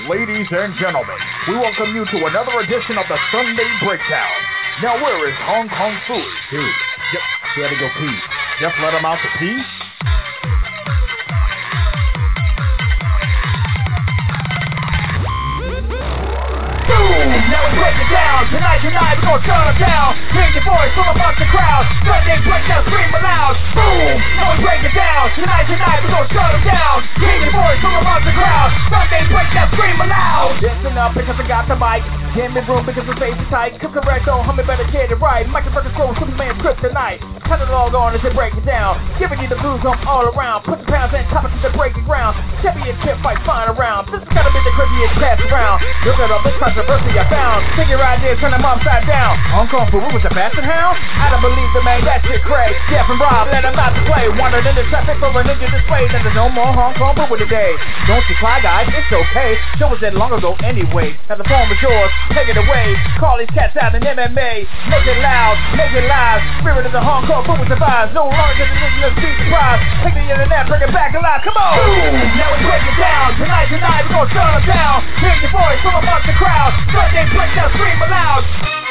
Ladies and gentlemen, we welcome you to another edition of the Sunday Breakdown. Now where is Hong Kong Phooey? Dude, yep, he had to go pee. Just let him out to pee? Now we break it down. Tonight, we're gonna shut them down. Hear your voice from amongst the crowd. Sunday breakdown, scream aloud. Boom! Now we break it down. Tonight, we're gonna shut them down. Hear your voice from amongst the crowd. Sunday breakdown, scream aloud. Listen up because I got the mic. Give me room because the space is tight. Cook correct, don't humble, better get it right. Michael Burger Crow, Superman script tonight. Cut it all on as they break it down. Giving you the blues on all around. Put the pounds and top it to the breaking ground. Championship fight flying around. This has gotta be the craziest test around. Look at all this controversy I found. Take your ideas, turn them upside down. Hong Kong Phooey was a bastard hound? I don't believe the man, that shit crazy. Jeff and Rob, let him out to play. Wandered in the traffic for a ninja display. Then there's no more Hong Kong Phooey today. Don't you cry, guys, it's okay. Show was dead long ago anyway. Now the phone is yours, take it away. Call these cats out in MMA. Make it loud, make it live. Spirit of the Hong Kong Phooey survives. No longer can the listeners be surprised. Take the internet, bring it back alive, come on. Boom, now we break it down. Tonight, we're gonna shut them down. Hear your voice from amongst the crowd. Sunday breakdown, scream aloud.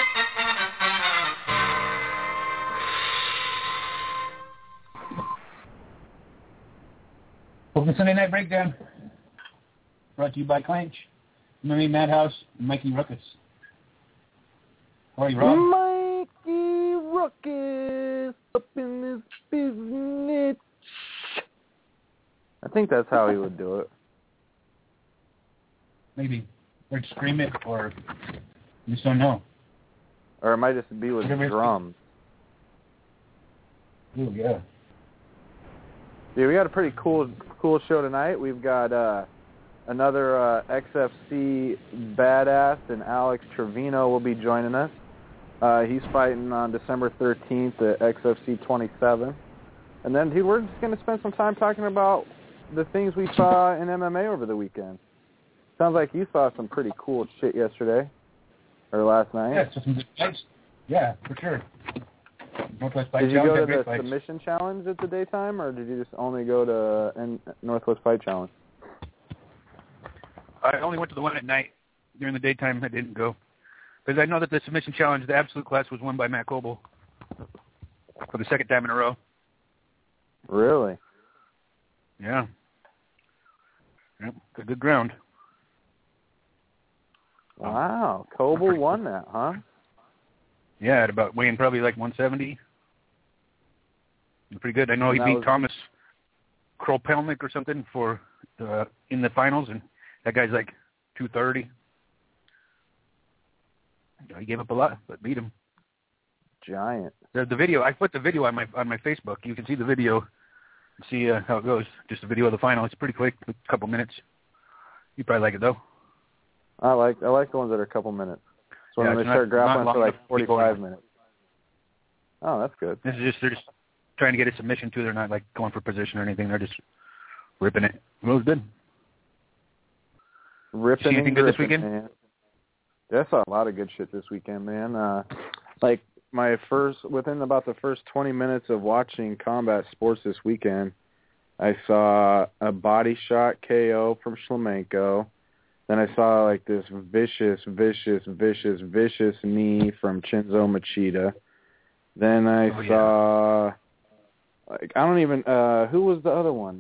Welcome to Sunday Night Breakdown. Brought to you by Clanch, Murray Madhouse, and Mikey Ruckus. How are you, Rob? Mikey Ruckus up in this business. I think that's how he would do it. Maybe. Or scream it, or you just don't know. Or it might just be with drums. Ooh, yeah. Dude, we got a pretty cool show tonight. We've got another XFC badass, and Alex Trevino will be joining us. He's fighting on December 13th at XFC 27. And then, dude, we're just going to spend some time talking about the things we saw in MMA over the weekend. Sounds like you saw some pretty cool shit yesterday, or last night. Yeah, so some good fights. Yeah, for sure. Northwest Fight Did you Challenge, go to the submission challenge at the daytime, or did you just only go to Northwest Fight Challenge? I only went to the one at night. During the daytime, I didn't go. Because I know that the submission challenge, the absolute class, was won by Matt Coble for the second time in a row. Really? Yeah. Yep, good ground. Wow, Coble won that, huh? Yeah, at about weighing probably like 170. Pretty good. I know he beat Thomas Kropelnik or something for in the finals, and that guy's like 230. He gave up a lot, but beat him. Giant. The video, I put the video on my Facebook. You can see the video and see how it goes. Just a video of the final. It's pretty quick, a couple minutes. You probably like it though. I like the ones that are a couple minutes. So when they start grappling for like 45 minutes. Oh, that's good. This is they're just trying to get a submission too. They're not like going for position or anything. They're just ripping it. It was good. Ripping anything good this weekend? Man. Yeah, I saw a lot of good shit this weekend, man. Like within about the first 20 minutes of watching combat sports this weekend, I saw a body shot KO from Shlemenko. Then I saw like this vicious knee from Chinzo Machida. Then I saw, like, I don't even, who was the other one?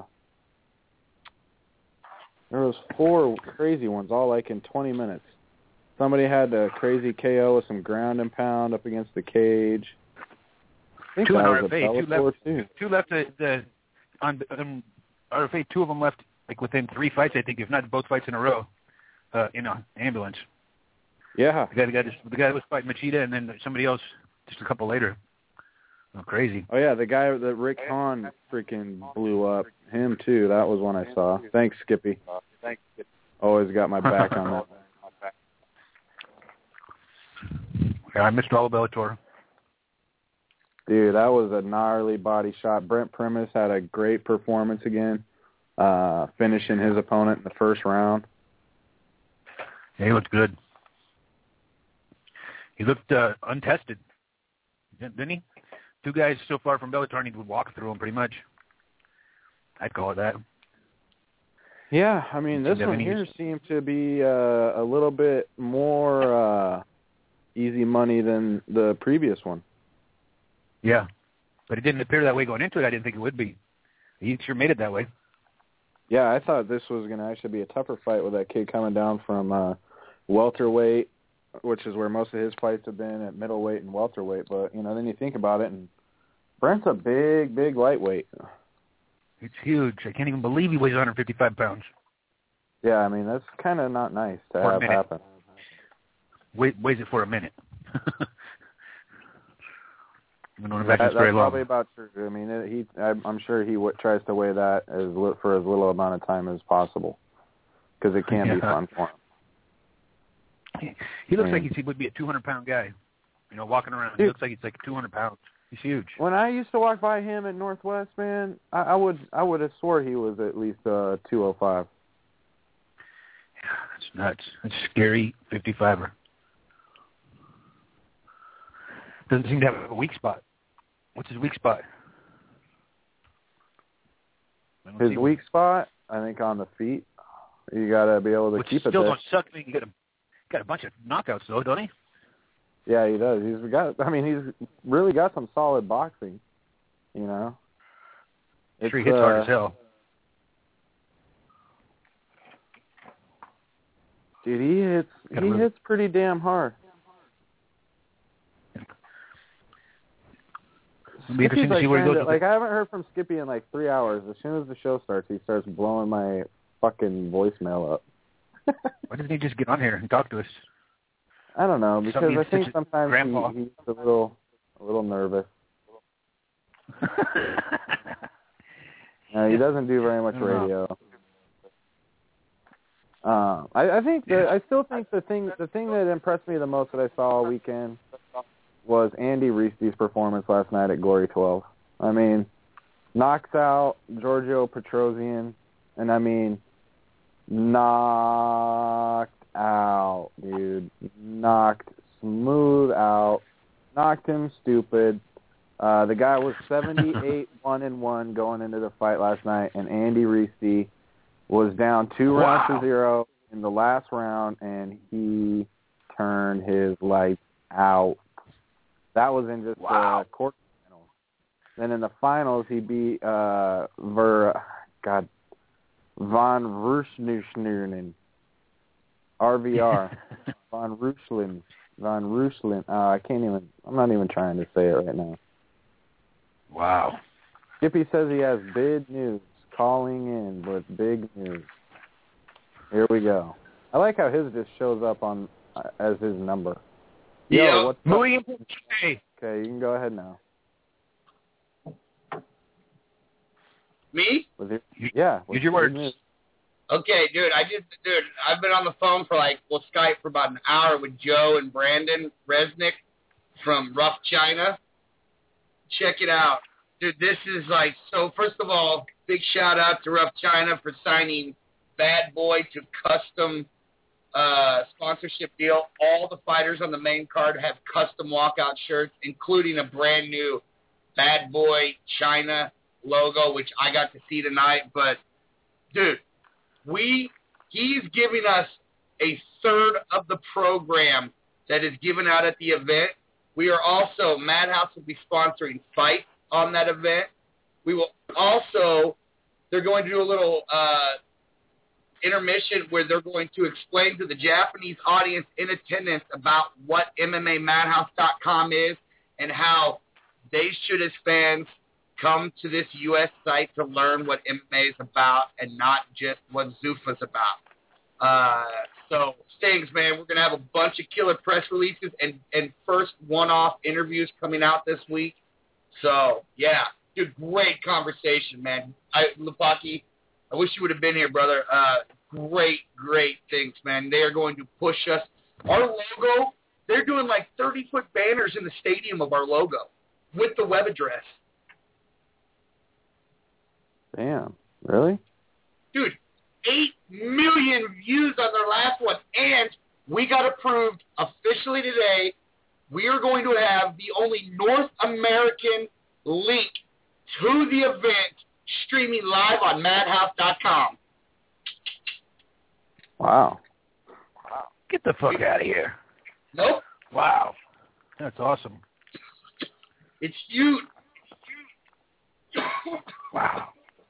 There was 4 crazy ones, all like in 20 minutes. Somebody had a crazy KO with some ground and pound up against the cage. I think 2 on that was RFA. Two left on RFA. 2 of them left like within 3 fights, I think, if not both fights in a row, in an ambulance. Yeah. The guy that was fighting Machida, and then somebody else just a couple later. Oh, crazy. Oh, yeah, the guy that Rick Hahn freaking blew up. Him, too. That was one I saw. Thanks, Skippy. Always got my back on that. Yeah, I missed all of Bellator. Dude, that was a gnarly body shot. Brent Primus had a great performance again, finishing his opponent in the first round. Yeah, he looked good. He looked untested, didn't he? 2 guys so far from Bellator, and he would walk through him pretty much. I'd call it that. Yeah, I mean, this one here seemed to be a little bit more easy money than the previous one. Yeah, but it didn't appear that way going into it. I didn't think it would be. He sure made it that way. Yeah, I thought this was going to actually be a tougher fight with that kid coming down from welterweight, which is where most of his fights have been, at middleweight and welterweight. But, then you think about it, and Brent's a big, big lightweight. It's huge. I can't even believe he weighs 155 pounds. Yeah, I mean, that's kind of not nice to have happen. Weighs it for a minute. That's probably about true. I mean, I'm sure he tries to weigh that for as little amount of time as possible, because it can be fun for him. He looks like he would be a 200-pound guy, walking around. He looks like he's like 200 pounds. He's huge. When I used to walk by him at Northwest, man, I would have swore he was at least 205. Yeah, that's nuts. That's scary 55er. Doesn't seem to have a weak spot. What's his weak spot? His weak spot, I think, on the feet. You got to be able to keep it there. Still don't suck. I mean, you got a bunch of knockouts, though, don't he? Yeah, he does. He's really got some solid boxing, Sure, he hits hard as hell. Dude, he hits pretty damn hard. It'll be interesting to see where he goes. I haven't heard from Skippy in 3 hours. As soon as the show starts, he starts blowing my fucking voicemail up. Why doesn't he just get on here and talk to us? I don't know, because I think sometimes he's a little nervous. He doesn't do very much radio. I still think the thing that impressed me the most that I saw all weekend was Andy Reese's performance last night at Glory 12. I mean, knocks out Giorgio Petrosian, and knocked out, dude. Knocked smooth out. Knocked him stupid. The guy was 78-1-1 going into the fight last night, and Andy Reese was down 2 rounds to 0 in the last round, and he turned his lights out. That was in just the quarterfinals. Then in the finals, he beat Von Ruschlin. RVR. Von Ruschlin. I'm not even trying to say it right now. Wow. Skippy says he has big news. Calling in with big news. Here we go. I like how his just shows up on as his number. Yeah. What's up? Okay, you can go ahead now. Me? Use your words. Okay, dude, I've been on the phone for Skype for about an hour with Joe and Brandon Resnick from Rough China. Check it out. Dude, this is so first of all, big shout out to Rough China for signing Bad Boy to custom sponsorship deal. All the fighters on the main card have custom walkout shirts, including a brand new Bad Boy China logo, which I got to see tonight. But, dude, he's giving us a third of the program that is given out at the event. We are also, Madhouse will be sponsoring fights on that event. We will also, they're going to do a little intermission where they're going to explain to the Japanese audience in attendance about what MMAmadhouse.com is and how they should, as fans, come to this U.S. site to learn what MMA is about and not just what Zuffa's about. So, Stings, man, we're going to have a bunch of killer press releases and first one-off interviews coming out this week. So, yeah, dude, great conversation, man. Lupaki, I wish you would have been here, brother. Great things, man. They are going to push us. Our logo, they're doing 30-foot banners in the stadium of our logo with the web address. Damn, really? Dude, 8 million views on their last one, and we got approved officially today. We are going to have the only North American link to the event streaming live on Madhouse.com. Wow. Get the fuck out of here. Nope. Wow. That's awesome. It's huge. Wow.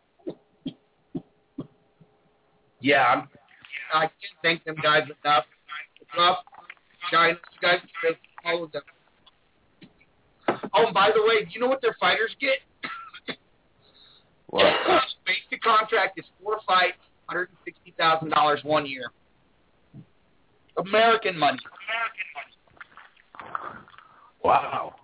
Yeah, I can't thank them guys enough. Rough, China, you guys make all of them. Oh, and by the way, do you know what their fighters get? What? Basic contract is 4 fights, $160,000 1 year. American money. Wow.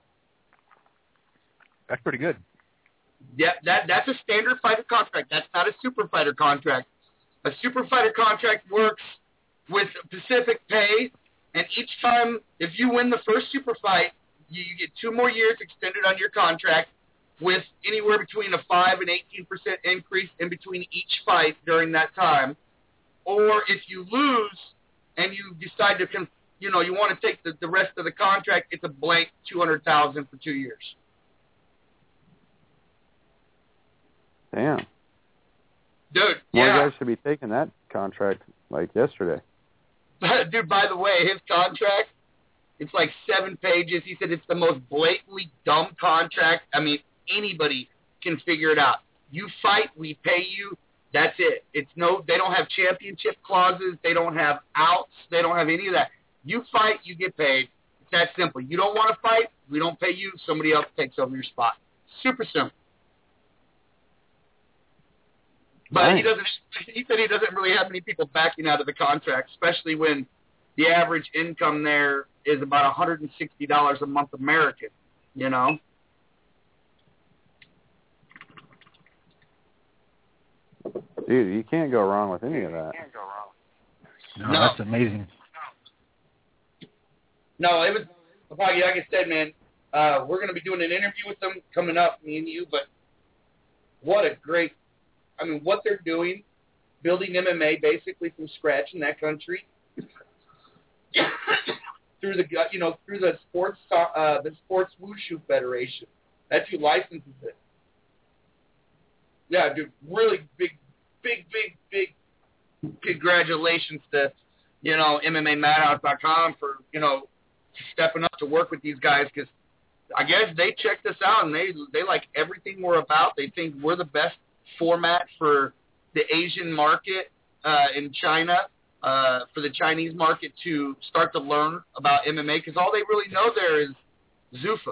That's pretty good. Yeah, that's a standard fighter contract. That's not a super fighter contract. A super fighter contract works with Pacific pay, and each time, if you win the first super fight, you get 2 more years extended on your contract with anywhere between a 5 and 18% increase in between each fight during that time. Or if you lose and you decide to, you want to take the rest of the contract, it's a blank $200,000 for 2 years. Damn. Dude, More yeah. guys should be taking that contract like yesterday. Dude, by the way, his contract, it's like 7 pages. He said it's the most blatantly dumb contract. I mean, anybody can figure it out. You fight, we pay you. That's it. They don't have championship clauses. They don't have outs. They don't have any of that. You fight, you get paid. It's that simple. You don't want to fight, we don't pay you. Somebody else takes over your spot. Super simple. But Nice. he said he doesn't really have many people backing out of the contract, especially when the average income there is about $160 a month American, Dude, you can't go wrong with any of that. No, that's amazing. No, it was, like I said, man, we're going to be doing an interview with them coming up, me and you, but what what they're doing, building MMA basically from scratch in that country through the sports wushu federation. That's who licenses it. Yeah, dude, really big congratulations to, MMAMadhouse.com for, stepping up to work with these guys, because I guess they checked us out and they like everything we're about. They think we're the best format for the Asian market in China, for the Chinese market to start to learn about MMA, because all they really know there is Zuffa.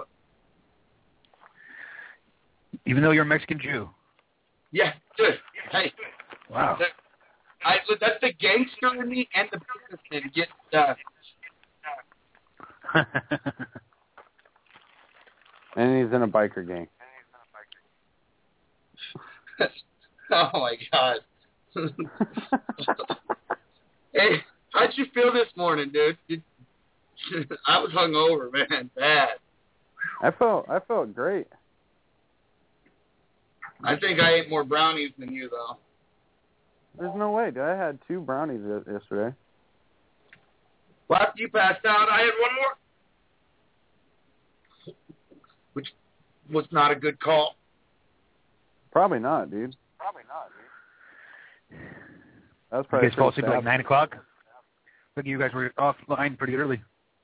Even though you're a Mexican Jew. Yeah, good. Hey. Wow. That's the gangster in me and the businessman get And he's in a biker gang. Oh, my God. Hey, how'd you feel this morning, dude? I was hungover, man, bad. I felt great. I think I ate more brownies than you, though. There's no way, dude. I had 2 brownies yesterday. Well, after you passed out, I had one more, which was not a good call. Probably not, dude. That was probably You guys fall asleep at like 9 o'clock? Look, you guys were offline pretty early.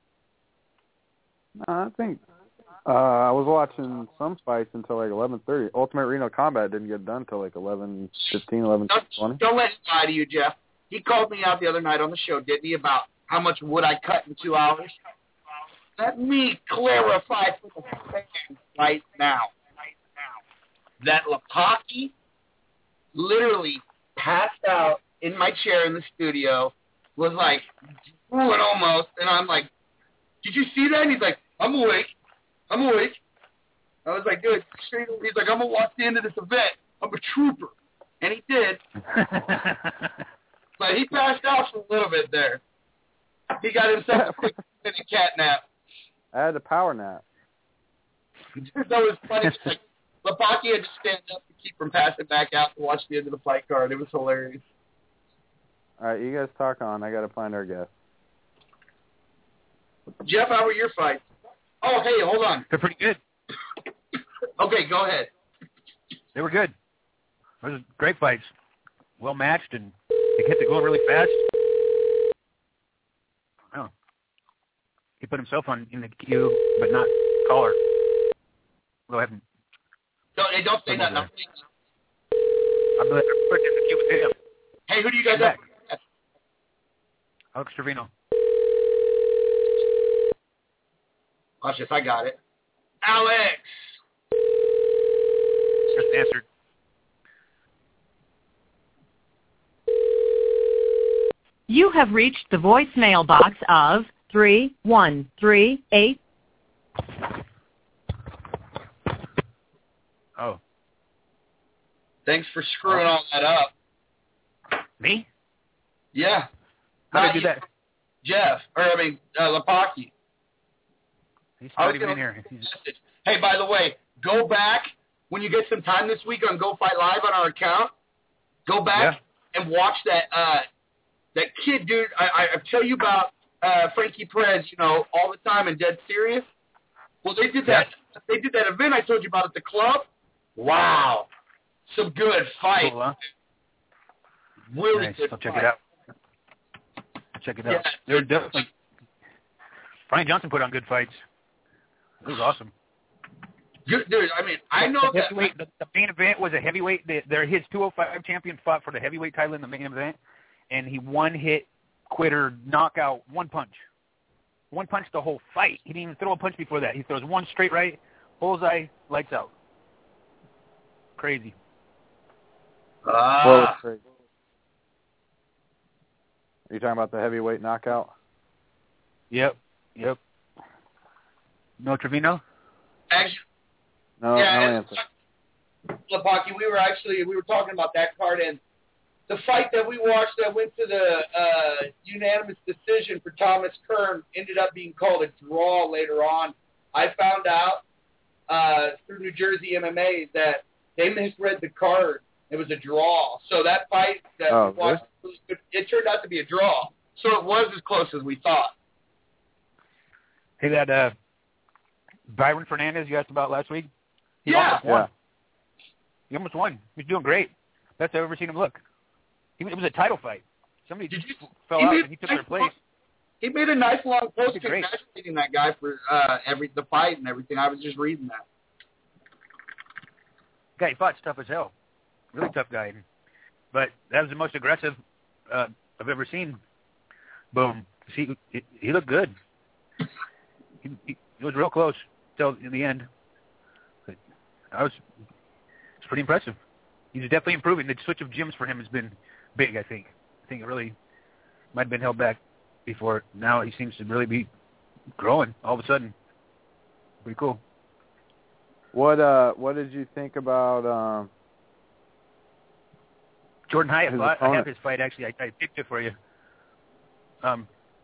No, I think I was watching some fights until like 11:30. Ultimate Reno Combat didn't get done until like 11:15, 11:20. Don't let him lie to you, Jeff. He called me out the other night on the show, didn't he, about how much wood I cut in 2 hours? Let me clarify for the fans right now that Lapaki literally passed out in my chair in the studio, was like, ooh, and almost, and I'm like, did you see that? And he's like, I'm awake. I was like, dude, he's like, I'm going to watch the end of this event. I'm a trooper. And he did. But he passed out for a little bit there. He got himself a quick cat nap. I had a power nap. That was funny. Like, Lapaki had to stand up to keep from passing back out to watch the end of the fight card. It was hilarious. All right, you guys talk on. I got to find our guest. Jeff, how were your fights? Oh, hey, hold on. They're pretty good. Okay, go ahead. They were good. Those were great fights. Well matched, and they kept it going really fast. put himself in the queue, but not caller. Go ahead. Don't say nothing. I'm putting in the queue with him. Hey, who do you guys have? Alex Trevino. Watch this, I got it. Alex! Just answered. You have reached the voicemail box of 3138. Oh. Thanks for screwing all that up. Me? Yeah. How did I do that? Jeff, Lapaki. He's not even in here. Hey, by the way, go back when you get some time this week on Go Fight Live on our account. Go back and watch that kid, dude. I tell you about Frankie Perez, all the time and Dead Serious. Well, they did that. They did that event I told you about at the club. Wow, some good fight. Cool, huh? Really nice. good. I'll check fight. it out. Check it out. Yeah. They're definitely. Brian Johnson put on good fights. It was awesome. Dude, I mean, I know that the main event was a heavyweight. His 205 champion fought for the heavyweight title in the main event, and he one-hit quitter knockout, one punch. One punch the whole fight. He didn't even throw a punch before that. He throws one straight right, bullseye, lights out. Crazy. What was crazy? Are you talking about the heavyweight knockout? Yep. No Trevino? Actually, No answer. Lapaki, we were talking about that card, and the fight that we watched that went to the unanimous decision for Thomas Kern ended up being called a draw later on. I found out through New Jersey MMA that they misread the card. It was a draw. So that fight that we watched, it turned out to be a draw. So it was as close as we thought. Hey, that Byron Fernandez you asked about last week? He Yeah. almost won. He almost won. He's doing great. Best I've ever seen him look. It was a title fight. Somebody fell out and he took their place. He made a nice long post He's great. congratulating that guy for the fight and everything. I was just reading that. Guy, he fought tough as hell. Really tough guy. But that was the most aggressive I've ever seen. Boom. He looked good. He was real close till in the end. But it's pretty impressive. He's definitely improving. The switch of gyms for him has been big, I think. I think it really might have been held back before. Now he seems to really be growing all of a sudden. Pretty cool. What did you think about Jordan Hyatt fought? opponent? I have his fight, actually. I picked it for you. I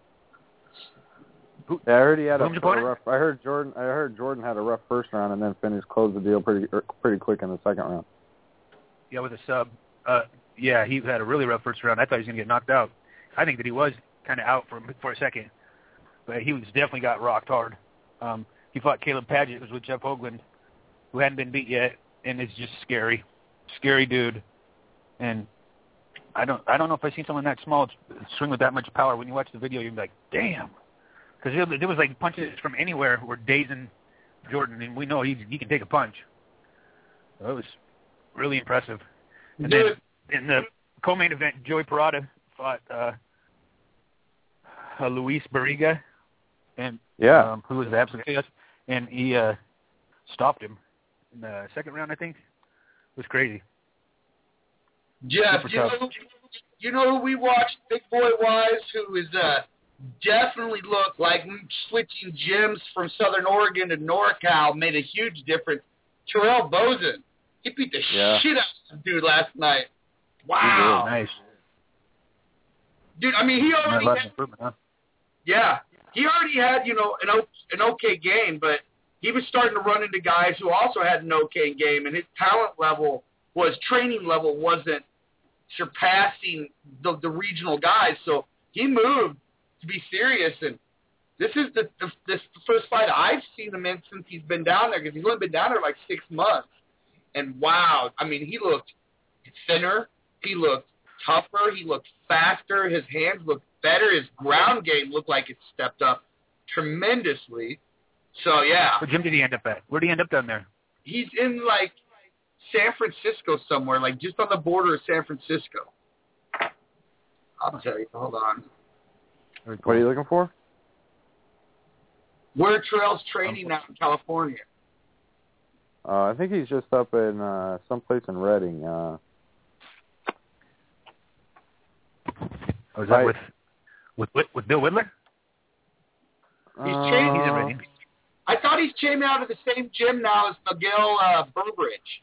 heard he had a opponent? rough. I heard Jordan had a rough first round and then closed the deal pretty quick in the second round. Yeah, with a sub. Yeah, he had a really rough first round. I thought he was going to get knocked out. I think that he was kind of out for a second, but he was definitely got rocked hard. He fought Caleb Padgett. It was with Jeff Hoagland, who hadn't been beat yet, and it's just scary dude. And I don't know if I've seen someone that small swing with that much power. When you watch the video, you're like, damn, because there was like punches from anywhere were dazing Jordan, and we know he can take a punch. So it was really impressive. And then in the co-main event, Joey Parada fought Luis Barriga, and who was absolutely chaos, and he stopped him in the second round, I think. It was crazy. Jeff, you know who we watched Big Boy Wise, who is definitely looked like switching gyms from Southern Oregon to NorCal made a huge difference. Terrell Bozen. He beat the shit out of the dude last night. Wow. Nice. Dude, I mean, he already had, he already had, an okay game, but he was starting to run into guys who also had an okay game, and his training level wasn't surpassing the regional guys, so he moved to be serious, and this is the first fight I've seen him in since he's been down there, because he's only been down there like 6 months. And wow, I mean, he looked thinner, he looked tougher, he looked faster, his hands looked better, his ground game looked like it stepped up. tremendously. So, yeah. What gym did he end up at? Where did he end up down there? He's in, like, San Francisco somewhere, like just on the border of San Francisco. I'll tell you. Hold on. What are you looking for? Where Terrell's training out in California. I think he's just up in someplace in Redding. Oh, is that with Bill Whittler? He's training. He's in Redding. I thought he's training out of the same gym now as Miguel Burbridge.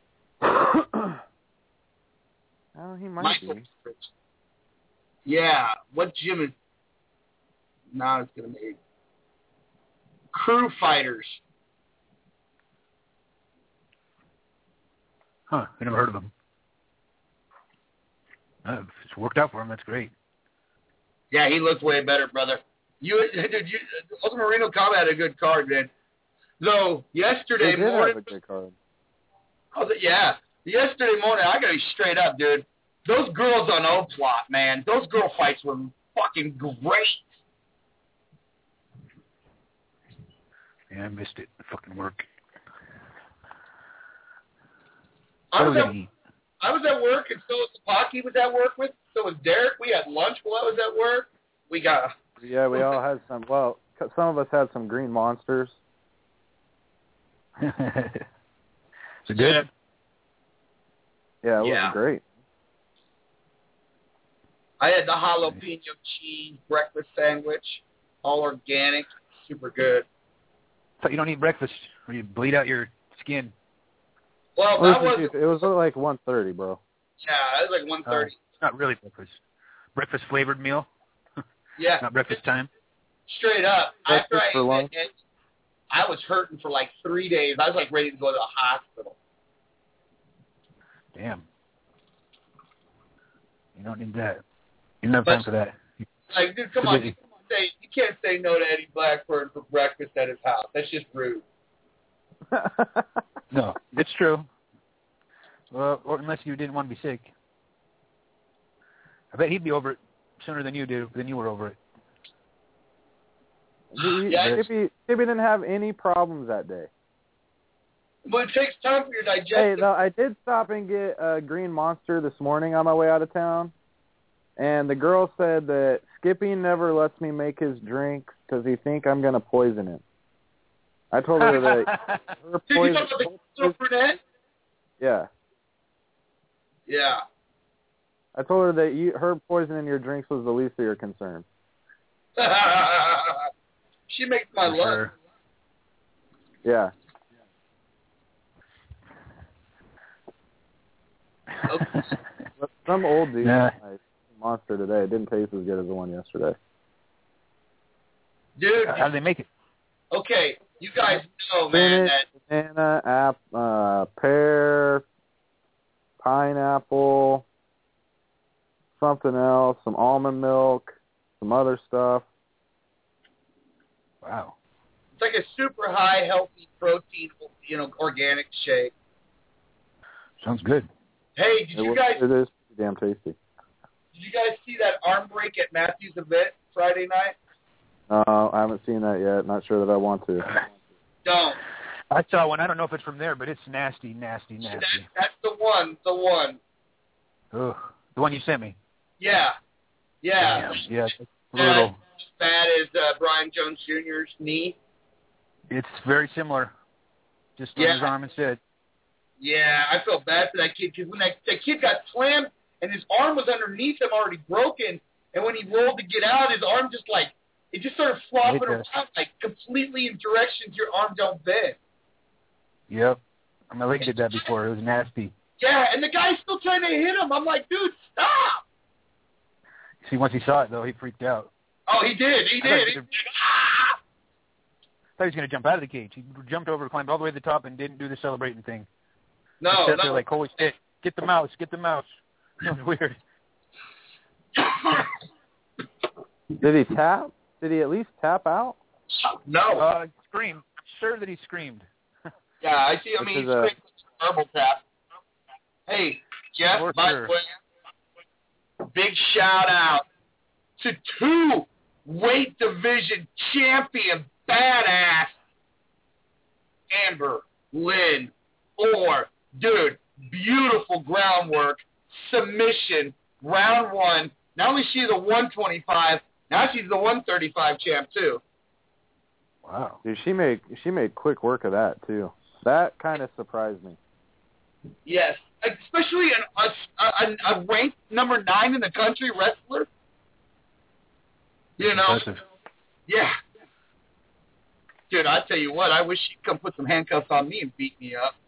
Oh, he might Michael be. Burbridge. Yeah. What gym is... Now it's going to be... Crew Fighters. Huh. I never heard of him. If it's worked out for him, that's great. Yeah, he looked way better, brother. Ultimate Marino Combat had a good card, man. Though, yesterday They did morning... have a good card. Yeah. Yesterday morning, I got to be straight up, dude. Those girls on O-Plot, man, those girl fights were fucking great. Yeah, I missed it. The fucking work. I was at work, and so was Pocky was at work with. So was Derek. We had lunch while I was at work. Yeah, we all had some. Well, some of us had some green monsters. Is it good? Yeah, it was great. I had the jalapeno cheese breakfast sandwich, all organic, super good. Thought you don't eat breakfast, or you bleed out your skin. Well, It was like 1:30, bro. Yeah, it was like 1:30. It's not really breakfast. Breakfast flavored meal. Yeah. Not breakfast time. Straight up. Breakfast After for lunch. ate it, I was hurting for like 3 days. I was like ready to go to the hospital. Damn. You don't need that. You don't have time for that. Like, dude, come on. You can't say no to Eddie Blackburn for breakfast at his house. That's just rude. No, it's true. Well, or unless you didn't want to be sick. I bet he'd be over it sooner than you were over it. Skippy didn't have any problems that day. But it takes time for your digestion. Hey, though, I did stop and get a green monster this morning on my way out of town, and the girl said that Skippy never lets me make his drinks because he think I'm going to poison him. I told her that her Did you talk about the Burnett? Yeah. Yeah. I told her that her poisoning your drinks was the least of your concerns. She makes my lunch. Sure. Yeah. Okay. But some old dude Nah. monster today. It didn't taste as good as the one yesterday. Dude, How do they make it? okay, you guys know, man, Spinach, banana, pear, pineapple, something else, some almond milk, some other stuff. Wow. it's like a super high healthy protein, organic shake. Sounds good. Hey, did you It guys is pretty damn tasty. see that arm break at Matthew's event Friday night? I haven't seen that yet. Not sure that I want to. Don't. I saw one. I don't know if it's from there, but it's nasty. That's the one. Ugh. The one you sent me. Yeah. Yeah. Damn. Yeah, it's brutal. As bad as Brian Jones Jr.'s knee. It's very similar. Just on his arm instead. Yeah, I felt bad for that kid because when that kid got slammed and his arm was underneath him already broken, and when he rolled to get out, his arm just it just started flopping around completely in directions your arm don't bend. Yep. My leg did that before. It was nasty. Yeah, and the guy's still trying to hit him. I'm like, dude, stop. See, once he saw it, though, he freaked out. Oh, he did. He did. I thought he was going to jump out of the cage. He jumped over, climbed all the way to the top, and didn't do the celebrating thing. No, They're like, holy shit, get the mouse. It was weird. Did he tap? Did he at least tap out? No. Screamed. I'm sure that he screamed. Yeah, I see. I mean, he's a verbal tap. Hey, Jeff, by the way, big shout out to 2 weight division champion, badass, Amber Lynn Orr. Dude, beautiful groundwork, submission, round one. Not only is she the 125, now she's the 135 champ too. Wow. Dude, she made quick work of that too. That kind of surprised me. Yes, especially a ranked number 9 in the country wrestler. You know, impressive. Yeah. Dude, I tell you what, I wish she'd come put some handcuffs on me and beat me up.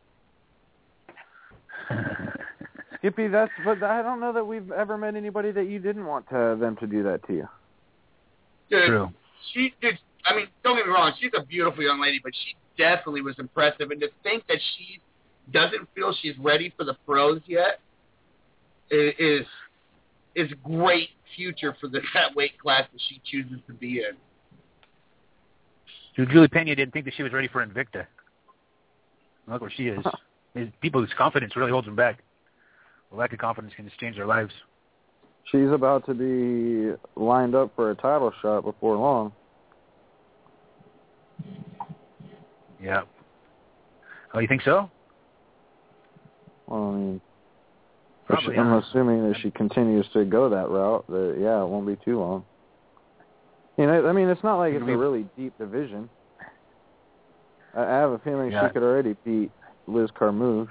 Skippy, but I don't know that we've ever met anybody that you didn't want them to do that to you. Dude, True. I mean, don't get me wrong, she's a beautiful young lady, but she definitely was impressive. And to think that she doesn't feel she's ready for the pros yet is great future for that weight class that she chooses to be in. Dude, Julie Pena didn't think that she was ready for Invicta. Look where she is. There's people whose confidence really holds them back. A lack of confidence can just change their lives. She's about to be lined up for a title shot before long. Yeah. Oh, you think so? Well, I mean, Probably, I'm assuming that she continues to go that route. That it won't be too long. You know, I mean, it's not like it's a really deep division. I have a feeling she could already beat Liz Carmouche.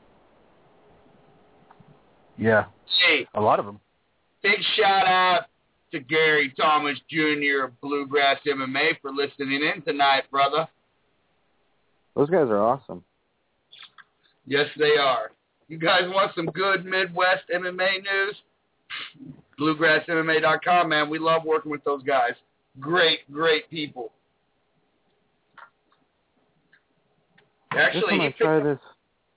Yeah. Hey, a lot of them. Big shout out to Gary Thomas Jr. of Bluegrass MMA for listening in tonight, brother. Those guys are awesome. Yes, they are. You guys want some good Midwest MMA news? BluegrassMMA.com, man. We love working with those guys. Great people. Actually, I'm going to try this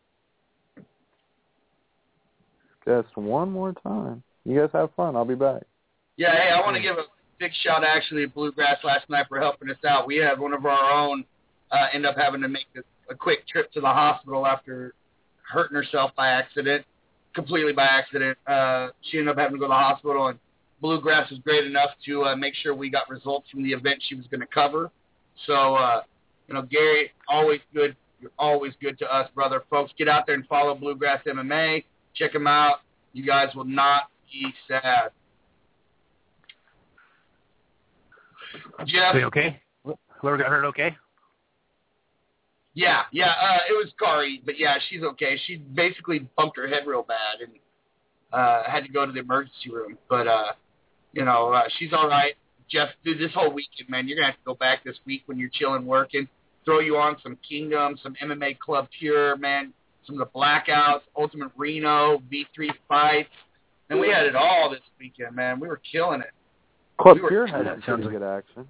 just one more time. You guys have fun. I'll be back. Yeah, hey, I want to give a big shout actually to Bluegrass last night for helping us out. We had one of our own end up having to make a quick trip to the hospital after hurting herself by accident, completely by accident. She ended up having to go to the hospital, and Bluegrass was great enough to make sure we got results from the event she was going to cover. So, Gary, always good. You're always good to us, brother. Folks, get out there and follow Bluegrass MMA. Check them out. You guys will not be sad. Jeff? Are you okay? Whoever got hurt okay? Yeah, it was Kari, but yeah, she's okay. She basically bumped her head real bad and had to go to the emergency room. But, she's all right. Jeff, dude, this whole weekend, man, you're going to have to go back this week when you're chilling, working. Throw you on some Kingdom, some MMA Club Pure, man, some of the Blackouts, Ultimate Reno, V3 fights. And we had it all this weekend, man. We were killing it. Club Pure had some pretty good action.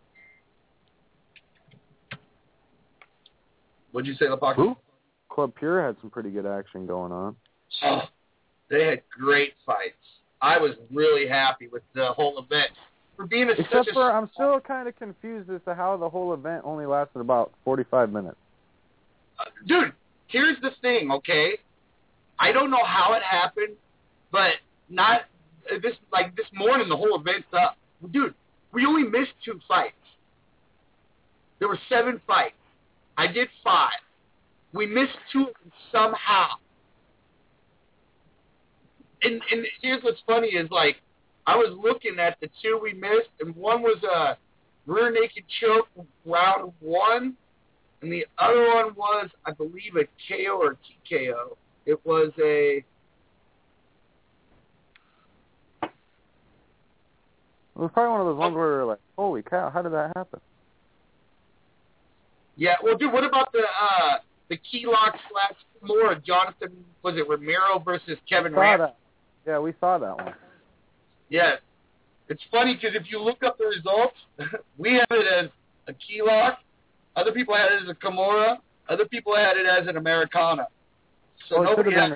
What'd you say, Lepak? Who? Club Pure had some pretty good action going on. Oh, they had great fights. I was really happy with the whole event. For being I'm still kind of confused as to how the whole event only lasted about 45 minutes. Dude, here's the thing, okay? I don't know how it happened, but this morning the whole event's up. Dude, we only missed 2 fights. There were 7 fights. I did 5. We missed 2 of them somehow. And here's what's funny is, I was looking at the 2 we missed, and one was a rear naked choke round 1, and the other one was, I believe, a KO or TKO. It was a... It was probably one of those ones where we were like, holy cow, how did that happen? Yeah, well, dude, what about the key lock / Kimura, Jonathan, was it Ramiro versus Kevin Ramsey? Yeah, we saw that one. Yeah. It's funny because if you look up the results, we had it as a key lock. Other people had it as a Kimura. Other people had it as an Americana. So nobody had...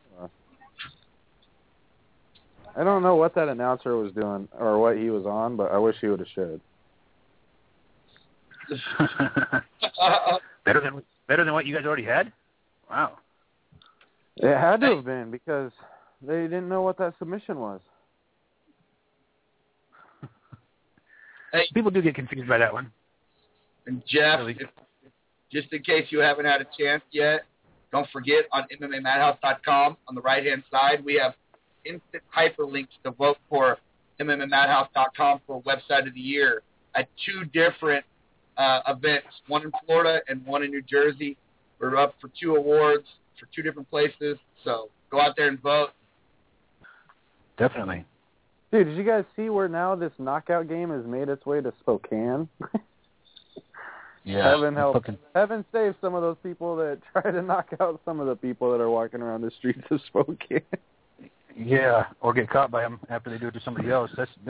I don't know what that announcer was doing or what he was on, but I wish he would have shared. Better than what you guys already had? Wow. It had to have been because they didn't know what that submission was. Hey. People do get confused by that one. And Jeff, Really? just in case you haven't had a chance yet, don't forget on MMAMadhouse.com on the right-hand side, we have instant hyperlinks to vote for MMAMadhouse.com for Website of the Year at 2 different events, one in Florida and one in New Jersey. We're up for 2 awards for 2 different places, so go out there and vote. Definitely. Dude, did you guys see where now this knockout game has made its way to Spokane? Yeah. Heaven save some of those people that try to knock out some of the people that are walking around the streets of Spokane. Yeah, or get caught by them after they do it to somebody else.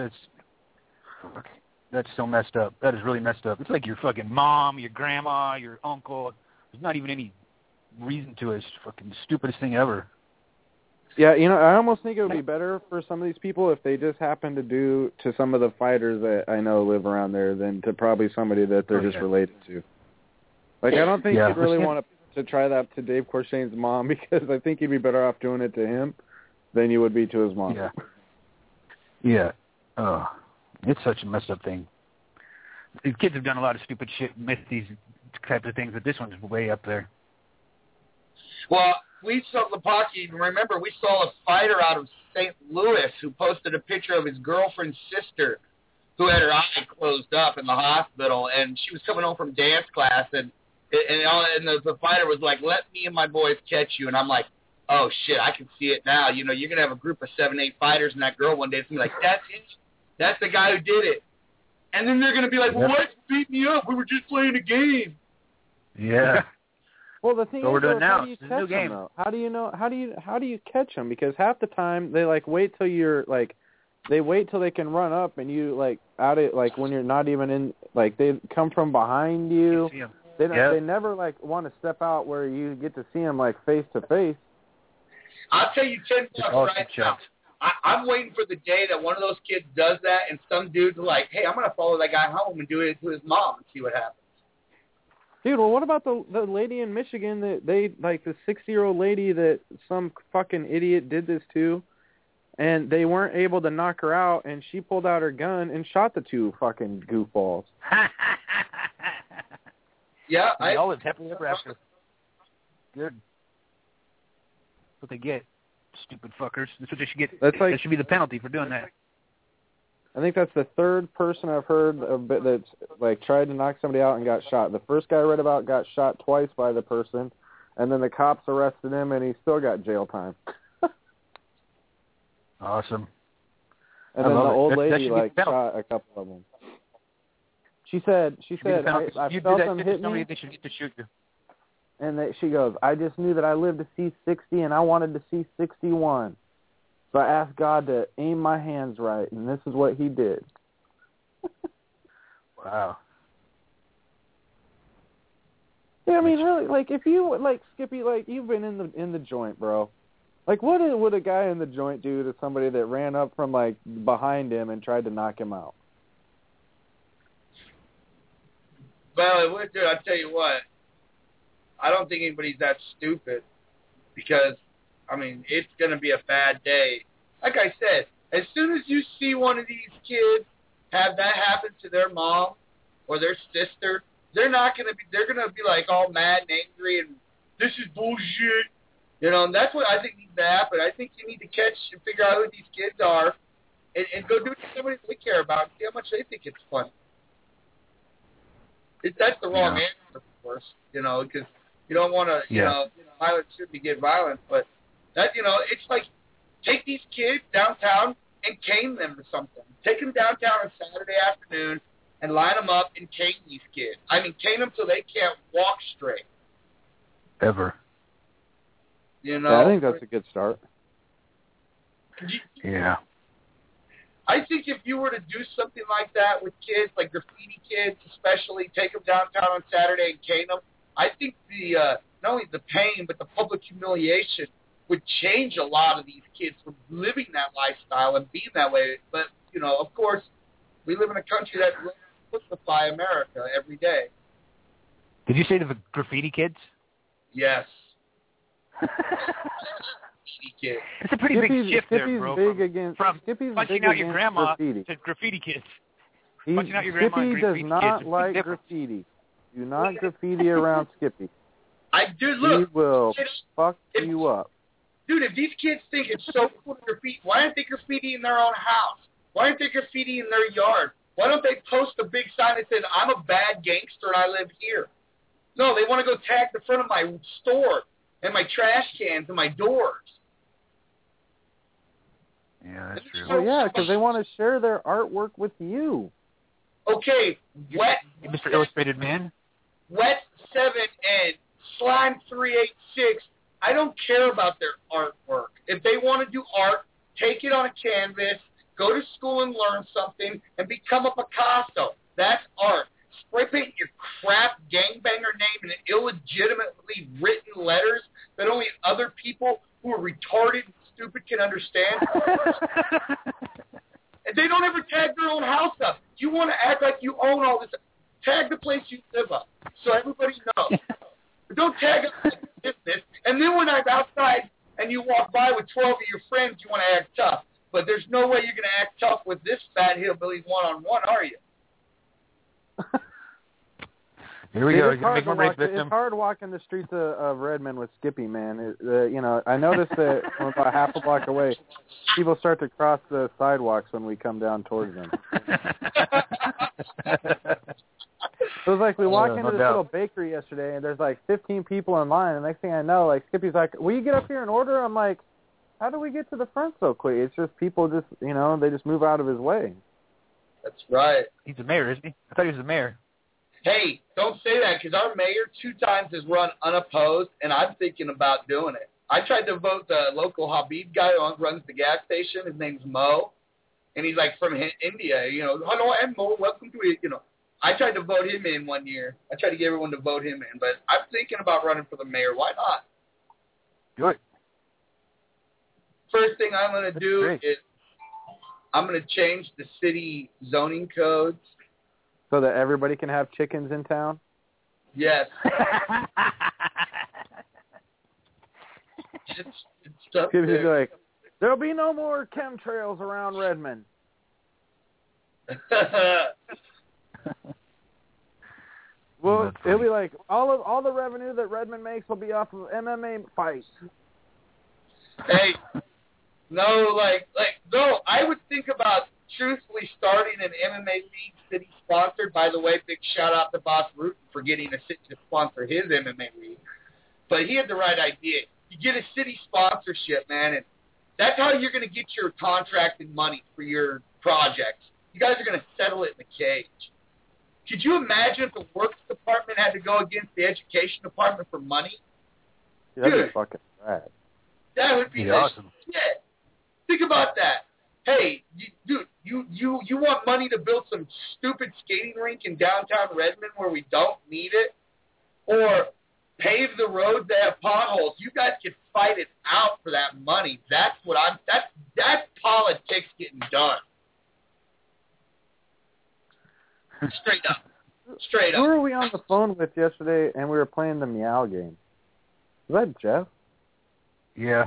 That's so messed up. That is really messed up. It's like your fucking mom, your grandma, your uncle. There's not even any reason to it. It's the fucking stupidest thing ever. Yeah, I almost think it would be better for some of these people if they just happen to do to some of the fighters that I know live around there than to probably somebody that they're just related to. Like, I don't think you'd really want to try that to Dave Corshane's mom, because I think you'd be better off doing it to him than you would be to his mom. Yeah. Yeah. Oh, it's such a messed up thing. These kids have done a lot of stupid shit with these types of things, but this one's way up there. Well, we saw Lepaki. Remember, we saw a fighter out of St. Louis who posted a picture of his girlfriend's sister who had her eye closed up in the hospital, and she was coming home from dance class, and the fighter was like, "Let me and my boys catch you," and I'm like, "Oh shit, I can see it now. You're gonna have a group of 7-8 fighters, and that girl one day is gonna be like, that's it, that's the guy who did it," and then they're gonna be like, "Well, why you beat me up? We were just playing a game." Yeah. Well, the thing is, we're doing now. how do you It's a catch new game. them, though? How do you know? How do you catch them? Because half the time they wait till you're they wait till they can run up, and you out it when you're not even in. They come from behind you. They never want to step out where you get to see them face to face. I'll tell you 10 bucks right now. I'm waiting for the day that one of those kids does that, and some dude's like, "Hey, I'm gonna follow that guy home and do it to his mom and see what happens." Dude, well, what about the lady in Michigan that the 60-year-old lady that some fucking idiot did this to, and they weren't able to knock her out, and she pulled out her gun and shot the 2 fucking goofballs. Yeah, they all lived happily ever after. Good. That's what they get, stupid fuckers. That's what they should get. That should be the penalty for doing that. I think that's the 3rd person I've heard that's tried to knock somebody out and got shot. The first guy I read about got shot twice by the person, and then the cops arrested him, and he still got jail time. Awesome. And then the old lady shot a couple of them. She said, I felt them hit me. They should get to shoot you. And she goes, I just knew that I lived to see 60, and I wanted to see 61. So I asked God to aim my hands right, and this is what he did. Wow. Yeah, I mean, really, if you, Skippy, you've been in the joint, bro. What would a guy in the joint do to somebody that ran up from, behind him and tried to knock him out? Well, it would do. I'll tell you what. I don't think anybody's that stupid because, it's going to be a bad day. Like I said, as soon as you see one of these kids have that happen to their mom or their sister, they're going to be all mad and angry and this is bullshit. And that's what I think needs to happen. I think you need to catch and figure out who these kids are and go do it to somebody they care about and see how much they think it's fun. That's the wrong answer, of course, because you don't want to, violence shouldn't get violent, but that, it's like, take these kids downtown and cane them or something. Take them downtown on Saturday afternoon and line them up and cane these kids. Cane them so they can't walk straight. Ever. Yeah, I think that's a good start. Yeah. I think if you were to do something like that with kids, like graffiti kids especially, take them downtown on Saturday and cane them, I think not only the pain but the public humiliation would change a lot of these kids from living that lifestyle and being that way. But, of course, we live in a country that pussify America every day. Did you say the graffiti kids? Yes. It's a pretty big shift there, bro. Skippy's from big punching out your grandma graffiti. to graffiti kids. punching out your grandma and Skippy does graffiti not kids. There's a like big difference. graffiti. Do not graffiti around Skippy. Dude, look. He will It's- fuck you up. Dude, if these kids think it's so cool to graffiti, why aren't they graffiti in their own house? Why aren't they graffiti in their yard? Why don't they post a big sign that says, I'm a bad gangster and I live here? No, they want to go tag the front of my store and my trash cans and my doors. Yeah, that's true. Well, yeah, because they want to share their artwork with you. Okay, Mr. Illustrated Man. Wet 7 and Slime 386, I don't care about their artwork. If they want to do art, take it on a canvas, go to school and learn something, and become a Picasso. That's art. Spray paint your crap gangbanger name in illegitimately written letters that only other people who are retarded and stupid can understand. And they don't ever tag their own house up. You want to act like you own all this. Tag the place you live up so everybody knows. But don't tag up the business. And then when I'm outside and you walk by with 12 of your friends, you want to act tough. But there's no way you're going to act tough with this fat hillbilly one-on-one, are you? Here we go. It's hard walking the streets of Redmond with Skippy, man. I noticed that from about half a block away, people start to cross the sidewalks when we come down towards them. It was like we walked into this little bakery yesterday, and there's like 15 people in line. And the next thing I know, like Skippy's like, "Will you get up here and order?" I'm like, "How do we get to the front so quick?" It's just people just, they just move out of his way. That's right. He's the mayor, isn't he? I thought he was the mayor. Hey, don't say that, because our mayor 2 times has run unopposed, and I'm thinking about doing it. I tried to vote the local Habib guy who runs the gas station. His name's Mo, and he's like from India. Hello, I'm Mo. Welcome to it. I tried to vote him in one year. I tried to get everyone to vote him in, but I'm thinking about running for the mayor. Why not? Do it. First thing I'm going to do is I'm going to change the city zoning codes. So that everybody can have chickens in town? Yes. He's like, there'll be no more chemtrails around Redmond. Well, it'll be like all the revenue that Redmond makes will be off of MMA fights. Hey, no, no. I would think about truthfully starting an MMA league city sponsored. By the way, big shout out to Boss Root for getting a city to sponsor his MMA league. But he had the right idea. You get a city sponsorship, man, and that's how you're going to get your contracted money for your projects. You guys are going to settle it in the cage. Could you imagine if the works department had to go against the education department for money? That'd be fucking rad. That would be awesome. Shit. Think about that. Hey, you want money to build some stupid skating rink in downtown Redmond where we don't need it? Or pave the roads that have potholes? You guys could fight it out for that money. That's politics getting done. Straight up. Straight Who up. were we on the phone with yesterday and we were playing the Meow game? Was that Jeff? Yeah.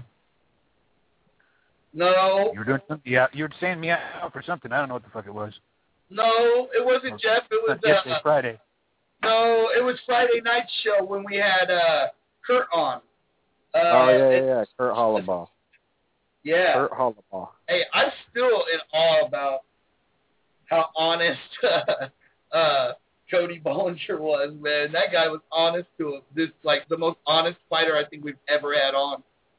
No. You were doing something? Yeah, you were saying meow for something. I don't know what the fuck it was. No, it wasn't Jeff. It was yesterday, Friday. No, it was Friday night show when we had Kurt on. Yeah. Kurt Hollabaugh. Yeah. Kurt Hollabaugh. Hey, I'm still in awe about how honest Cody Bollinger was, man. That guy was honest to him. This like the most honest fighter I think we've ever had on.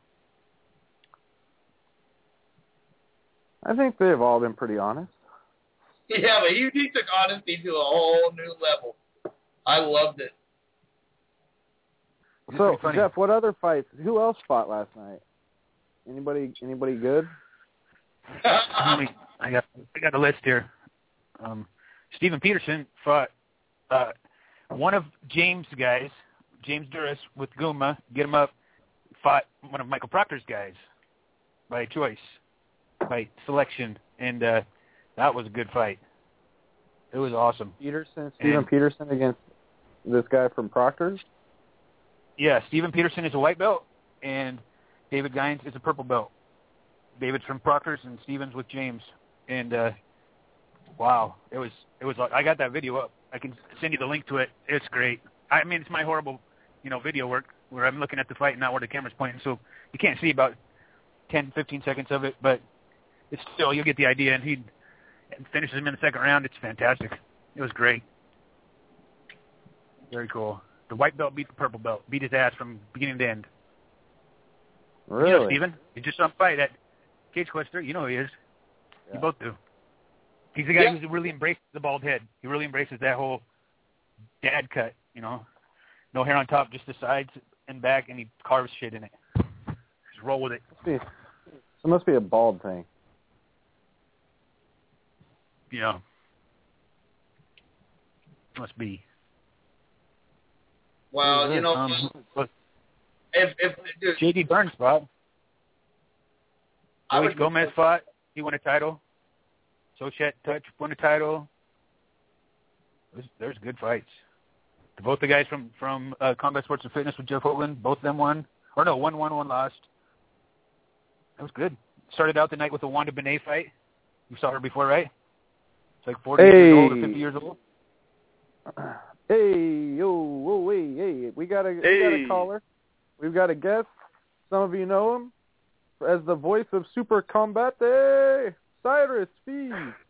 I think they've all been pretty honest. Yeah, but he took honesty to a whole new level. I loved it. So, Jeff, what other fights? Who else fought last night? Anybody good? I got a list here. Steven Peterson fought one of James' guys, James Duras with Guma, get him up, fought one of Michael Proctor's guys by choice, by selection, and that was a good fight. It was awesome. Steven Peterson against this guy from Proctor's? Yeah, Steven Peterson is a white belt, and David Gines is a purple belt. David's from Proctor's, and Steven's with James. And Wow. It was. I got that video up. I can send you the link to it. It's great. I mean, it's my horrible, video work where I'm looking at the fight and not where the camera's pointing, so you can't see about 10, 15 seconds of it, but it's still, you'll get the idea, and he finishes him in the second round. It's fantastic. It was great. Very cool. The white belt beat the purple belt, beat his ass from beginning to end. Really? You know Steven? He just saw him fight at Cage Quest 3. You know who he is. Yeah. You both do. He's the guy who really embraces the bald head. He really embraces that whole dad cut, No hair on top, just the sides and back, and he carves shit in it. Just roll with it. It must be a bald thing. Yeah. Must be. Well, if dude, J.D. Burns fought. I Luis Gomez fought. He won a title. Sochet Touch won a title. There's good fights. Both the guys from Combat Sports and Fitness with Jeff Hoagland, both of them won. Or no, one lost. That was good. Started out the night with a Wanda Benet fight. You saw her before, right? It's like 40 years old or 50 years old. Hey, we got a caller. We've got a guest. Some of you know him as the voice of Super Combate, Cyrus Speed.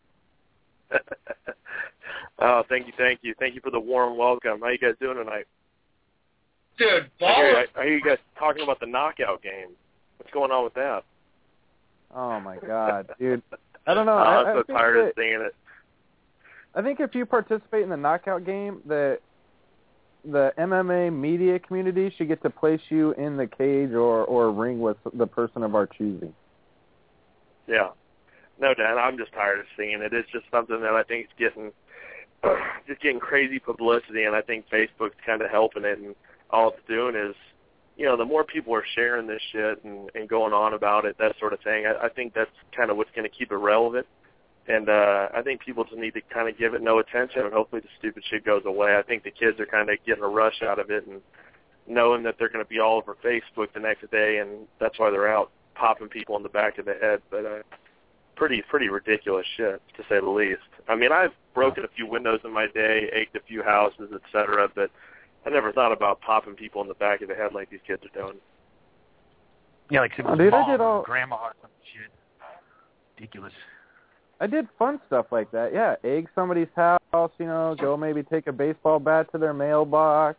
Oh, thank you. Thank you for the warm welcome. How you guys doing tonight? Dude, I hear you guys talking about the knockout game. What's going on with that? Oh, my God, dude. I don't know. I'm so tired of seeing it. I think if you participate in the knockout game, the MMA media community should get to place you in the cage or ring with the person of our choosing. Yeah. No, Dan, I'm just tired of seeing it. It's just something that I think is getting crazy publicity, and I think Facebook's kind of helping it, and all it's doing is, the more people are sharing this shit and going on about it, that sort of thing, I think that's kind of what's going to keep it relevant. And I think people just need to kind of give it no attention, and hopefully the stupid shit goes away. I think the kids are kind of getting a rush out of it and knowing that they're going to be all over Facebook the next day, and that's why they're out popping people in the back of the head. But pretty ridiculous shit, to say the least. I mean, I've broken a few windows in my day, egged a few houses, etc., but I never thought about popping people in the back of the head like these kids are doing. Yeah, like some dude, mom or grandma or some shit. Ridiculous. I did fun stuff like that. Yeah, egg somebody's house, go maybe take a baseball bat to their mailbox,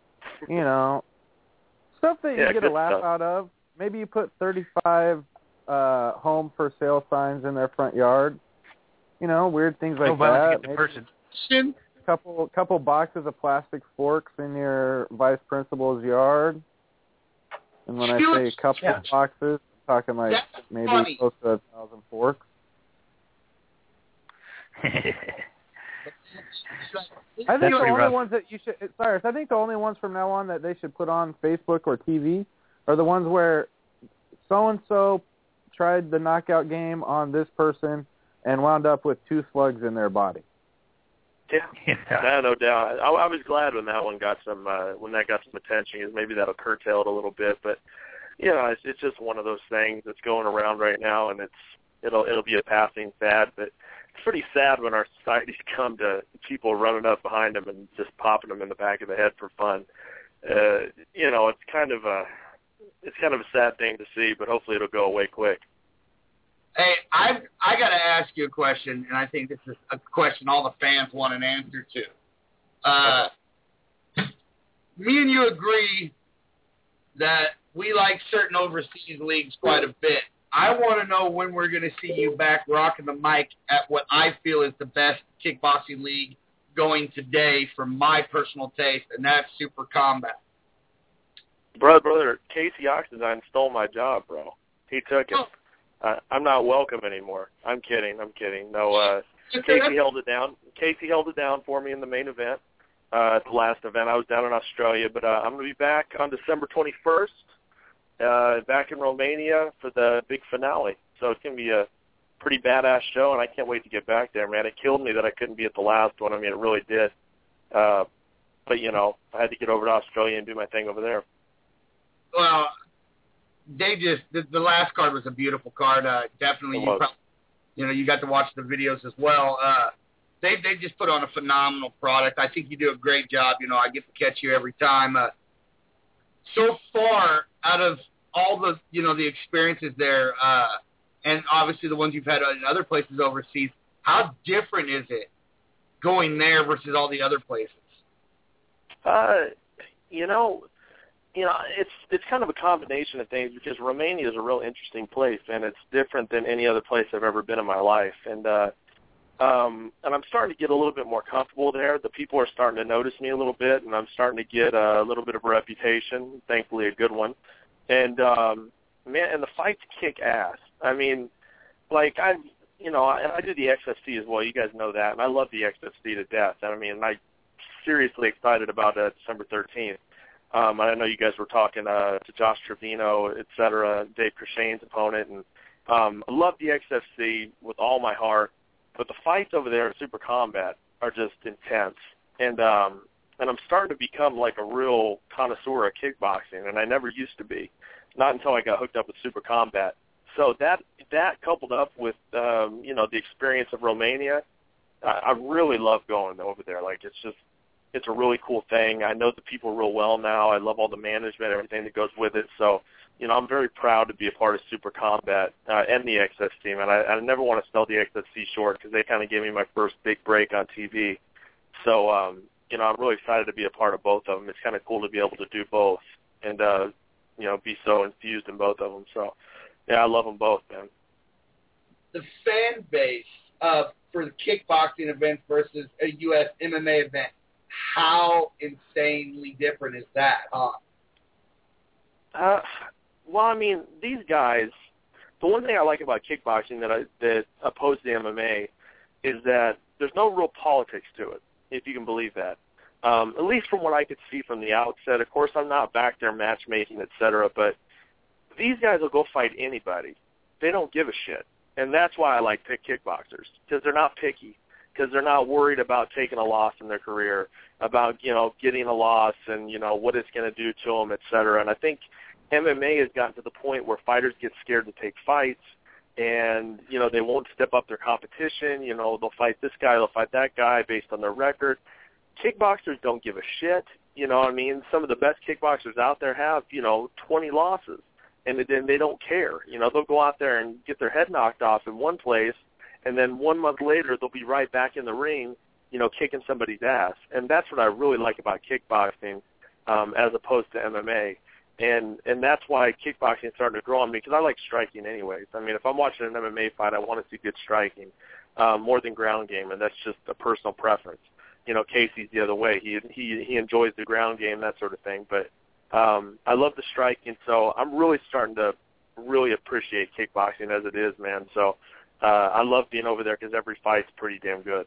stuff that you get a laugh out of. Maybe you put 35 home for sale signs in their front yard. Weird things like that. Maybe person. Couple boxes of plastic forks in your vice principal's yard. And when I say a couple boxes, I'm talking like maybe close to 1,000 forks. I think the only ones that you should, Cyrus, I think the only ones from now on that they should put on Facebook or TV are the ones where so-and-so tried the knockout game on this person and wound up with 2 slugs in their body. Yeah, no doubt. I was glad when that one got some attention, because maybe that'll curtail it a little bit. But it's just one of those things that's going around right now, and it'll be a passing fad. But it's pretty sad when our society's come to people running up behind them and just popping them in the back of the head for fun. It's kind of a sad thing to see, but hopefully it'll go away quick. Hey, I got to ask you a question, and I think this is a question all the fans want an answer to. Me and you agree that we like certain overseas leagues quite a bit. I want to know when we're going to see you back rocking the mic at what I feel is the best kickboxing league going today for my personal taste, and that's Super Combat. Brother, Casey Oxendine stole my job, bro. He took it. I'm not welcome anymore. I'm kidding. No, Casey held it down. Casey held it down for me in the main event, at the last event. I was down in Australia, but I'm going to be back on December 21st, back in Romania for the big finale. So it's going to be a pretty badass show, and I can't wait to get back there, man. It killed me that I couldn't be at the last one. I mean, it really did. But, I had to get over to Australia and do my thing over there. Well, the last card was a beautiful card. Definitely, you got to watch the videos as well. They just put on a phenomenal product. I think you do a great job. I get to catch you every time. So far, out of all the the experiences there, and obviously the ones you've had in other places overseas, how different is it going there versus all the other places? It's kind of a combination of things, because Romania is a real interesting place, and it's different than any other place I've ever been in my life. And I'm starting to get a little bit more comfortable there. The people are starting to notice me a little bit, and I'm starting to get a little bit of a reputation, thankfully a good one. And and the fights kick ass. I mean, like I do the XFC as well. You guys know that, and I love the XFC to death. I mean, I'm seriously excited about December 13th. I know you guys were talking to Josh Trevino, et cetera, Dave Creshane's opponent, and I love the XFC with all my heart. But the fights over there at Super Combat are just intense, and I'm starting to become like a real connoisseur of kickboxing, and I never used to be, not until I got hooked up with Super Combat. So that coupled up with the experience of Romania, I really love going over there. Like it's a really cool thing. I know the people real well now. I love all the management, everything that goes with it. So, I'm very proud to be a part of Super Combat and the XFC team. And I never want to sell the XFC short, because they kind of gave me my first big break on TV. So, I'm really excited to be a part of both of them. It's kind of cool to be able to do both and, be so infused in both of them. So, yeah, I love them both, man. The fan base for the kickboxing events versus a U.S. MMA event, how insanely different is that, huh? Well, I mean, these guys, the one thing I like about kickboxing that opposed to MMA is that there's no real politics to it, if you can believe that. At least from what I could see from the outset. Of course, I'm not back there matchmaking, et cetera, but these guys will go fight anybody. They don't give a shit. And that's why I like kickboxers, because they're not picky, because they're not worried about taking a loss in their career, about, getting a loss and, what it's going to do to them, et cetera. And I think MMA has gotten to the point where fighters get scared to take fights, and, they won't step up their competition. They'll fight this guy, they'll fight that guy based on their record. Kickboxers don't give a shit. Some of the best kickboxers out there have, 20 losses, and then they don't care. They'll go out there and get their head knocked off in one place, and then 1 month later they'll be right back in the ring, kicking somebody's ass. And that's what I really like about kickboxing as opposed to MMA. And that's why kickboxing is starting to grow on me, because I like striking anyways. I mean, if I'm watching an MMA fight, I want to see good striking more than ground game, and that's just a personal preference. Casey's the other way. He enjoys the ground game, that sort of thing. But I love the striking, so I'm really starting to really appreciate kickboxing as it is, man. So I love being over there, because every fight's pretty damn good.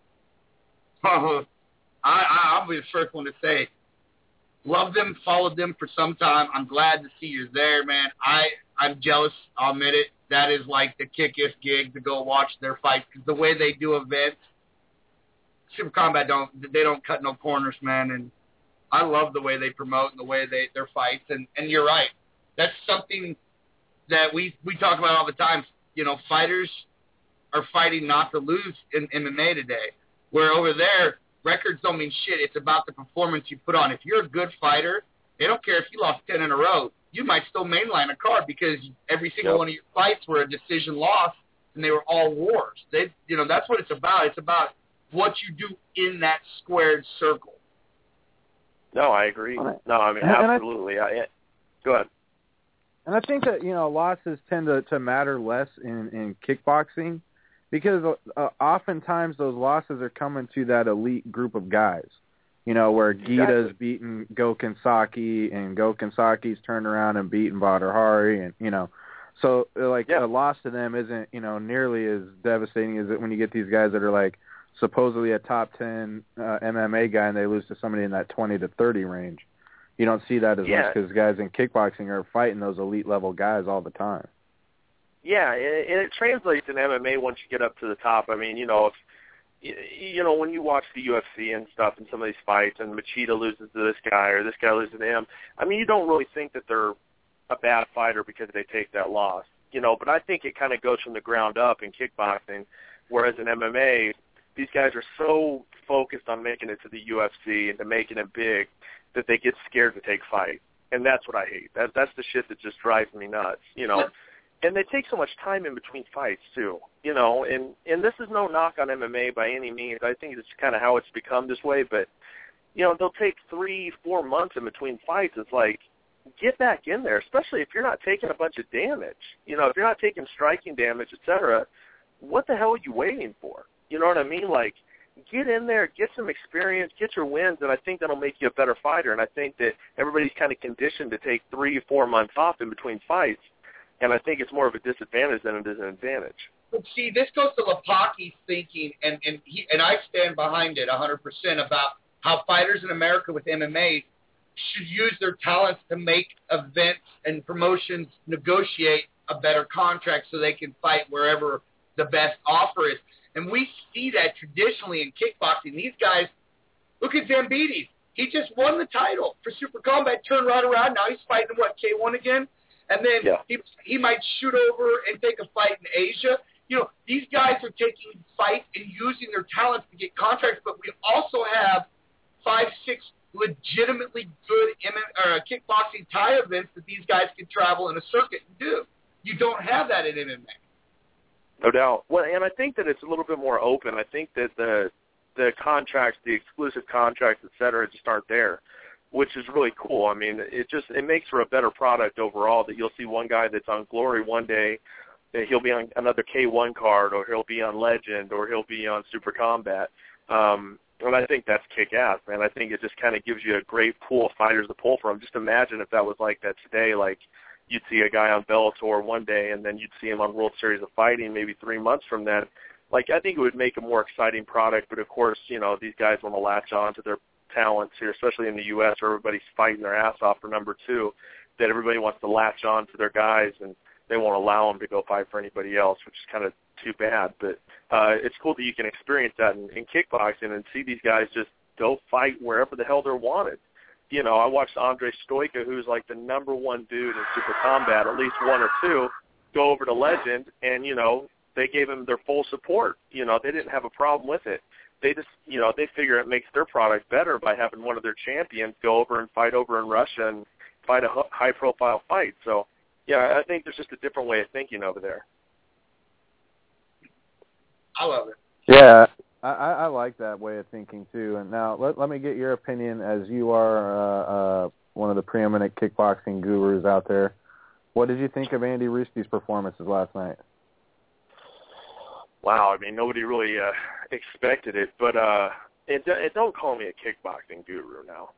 I'll be the first one to say, love them, followed them for some time. I'm glad to see you're there, man. I'm jealous, I'll admit it. That is like the kick-ass gig to go watch their fights, because the way they do events, Super Combat they don't cut no corners, man. And I love the way they promote and the way their fights. And you're right. That's something that we talk about all the time. Fighters are fighting not to lose in MMA today, where over there, records don't mean shit. It's about the performance you put on. If you're a good fighter, they don't care if you lost 10 in a row. You might still mainline a card, because every single one of your fights were a decision loss, and they were all wars. That's what it's about. It's about what you do in that squared circle. No, I agree. No, I mean, absolutely. Go ahead. And I think that, losses tend to matter less in kickboxing, because oftentimes those losses are coming to that elite group of guys, where Gita's beaten Go Kinsaki, and Go Kinsaki's turned around and beaten Badr Hari, and, so, a loss to them isn't, nearly as devastating as it when you get these guys that are, like, supposedly a top 10 MMA guy, and they lose to somebody in that 20 to 30 range. You don't see that as much, because guys in kickboxing are fighting those elite-level guys all the time. Yeah, and it translates in MMA once you get up to the top. I mean, when you watch the UFC and stuff and some of these fights, and Machida loses to this guy or this guy loses to him, I mean, you don't really think that they're a bad fighter because they take that loss. but I think it kind of goes from the ground up in kickboxing, whereas in MMA, these guys are so focused on making it to the UFC and to making it big that they get scared to take fight. And that's what I hate. That's the shit that just drives me nuts, And they take so much time in between fights, too, and this is no knock on MMA by any means. I think it's kind of how it's become this way, but, they'll take 3-4 months in between fights. It's like, get back in there, especially if you're not taking a bunch of damage. If you're not taking striking damage, et cetera, what the hell are you waiting for? You know what I mean? Like, get in there, get some experience, get your wins, and I think that'll make you a better fighter. And I think that everybody's kind of conditioned to take 3-4 months off in between fights, and I think it's more of a disadvantage than it is an advantage. But see, this goes to Lepoki's thinking, and I stand behind it 100% about how fighters in America with MMA should use their talents to make events and promotions negotiate a better contract so they can fight wherever the best offer is. And we see that traditionally in kickboxing. These guys, look at Zambides. He just won the title for Super Combat, turned right around. Now he's fighting, K1 again? And then he might shoot over and take a fight in Asia. These guys are taking fights and using their talents to get contracts, but we also have 5-6 legitimately good kickboxing tie events that these guys can travel in a circuit and do. You don't have that in MMA. No doubt. Well, and I think that it's a little bit more open. I think that the contracts, the exclusive contracts, et cetera, just aren't there, which is really cool. I mean, it makes for a better product overall that you'll see one guy that's on Glory one day, that he'll be on another K1 card, or he'll be on Legend, or he'll be on Super Combat. And I think that's kick-ass, man. I think it just kind of gives you a great pool of fighters to pull from. Just imagine if that was like that today, like you'd see a guy on Bellator one day, and then you'd see him on World Series of Fighting maybe 3 months from then. Like, I think it would make a more exciting product, but of course, these guys want to latch on to their talents here, especially in the U.S. where everybody's fighting their ass off for number 2, that everybody wants to latch on to their guys, and they won't allow them to go fight for anybody else, which is kind of too bad. But it's cool that you can experience that in kickboxing and see these guys just go fight wherever the hell they're wanted. I watched Andre Stoica, who's like the number 1 dude in Super Combat, at least 1 or 2, go over to Legend, and, they gave him their full support. They didn't have a problem with it. They just, they figure it makes their product better by having one of their champions go over and fight over in Russia and fight a high-profile fight. So, yeah, I think there's just a different way of thinking over there. I love it. Yeah, I like that way of thinking, too. And now let me get your opinion, as you are one of the preeminent kickboxing gurus out there. What did you think of Andy Ruski's performances last night? Wow, I mean, nobody really expected it, but don't call me a kickboxing guru now.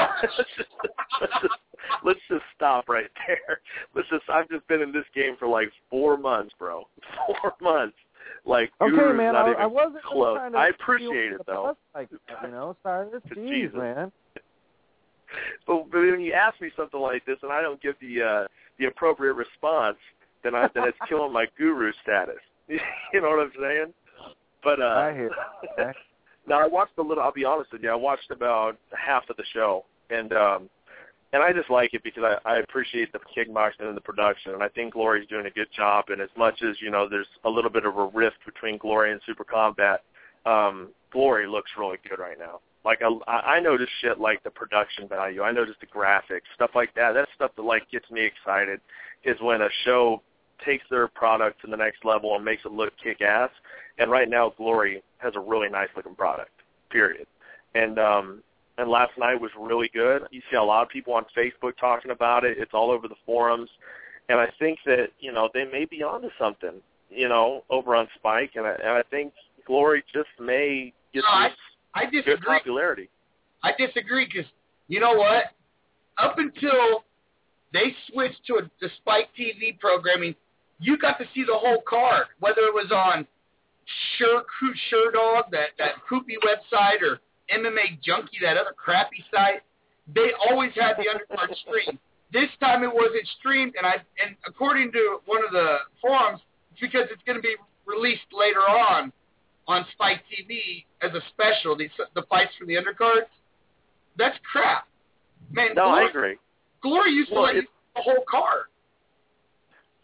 let's just stop right there. I've just been in this game for like 4 months, bro. 4 months. Like, okay, man, not even I wasn't close. trying to I appreciate it, though. Like, Cyrus, jeez, man. But when you ask me something like this and I don't give the appropriate response, then it's killing my guru status. You know what I'm saying? But I hear you. now I watched a little. I'll be honest with you. I watched about half of the show, and I just like it because I appreciate the kickboxing and the production, and I think Glory's doing a good job. And as much as there's a little bit of a rift between Glory and Super Combat, Glory looks really good right now. Like I notice shit like the production value. I notice the graphics, stuff like that. That's stuff that like gets me excited. Is when a show takes their product to the next level and makes it look kick-ass. And right now, Glory has a really nice-looking product, period. And last night was really good. You see a lot of people on Facebook talking about it. It's all over the forums. And I think that, they may be onto something, over on Spike. And I think Glory just may get good popularity. I disagree because, you know what? Up until they switched to the Spike TV programming, you got to see the whole card, whether it was on Sherdog, that poopy website, or MMA Junkie, that other crappy site. They always had the undercard streamed. This time it wasn't streamed, and according to one of the forums, it's because it's going to be released later on Spike TV as a special, the fights for the undercards. That's crap. Man, no, I agree. Glory used to let you see the whole card.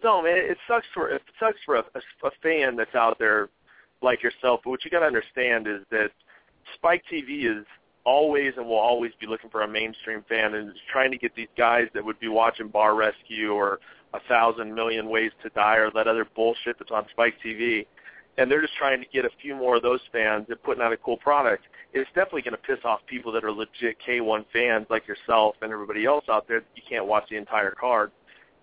No, man, it sucks for a fan that's out there like yourself. But what you got to understand is that Spike TV is always and will always be looking for a mainstream fan and is trying to get these guys that would be watching Bar Rescue or 1,000 Million Ways to Die or that other bullshit that's on Spike TV, and they're just trying to get a few more of those fans and putting out a cool product. It's definitely going to piss off people that are legit K1 fans like yourself and everybody else out there that you can't watch the entire card.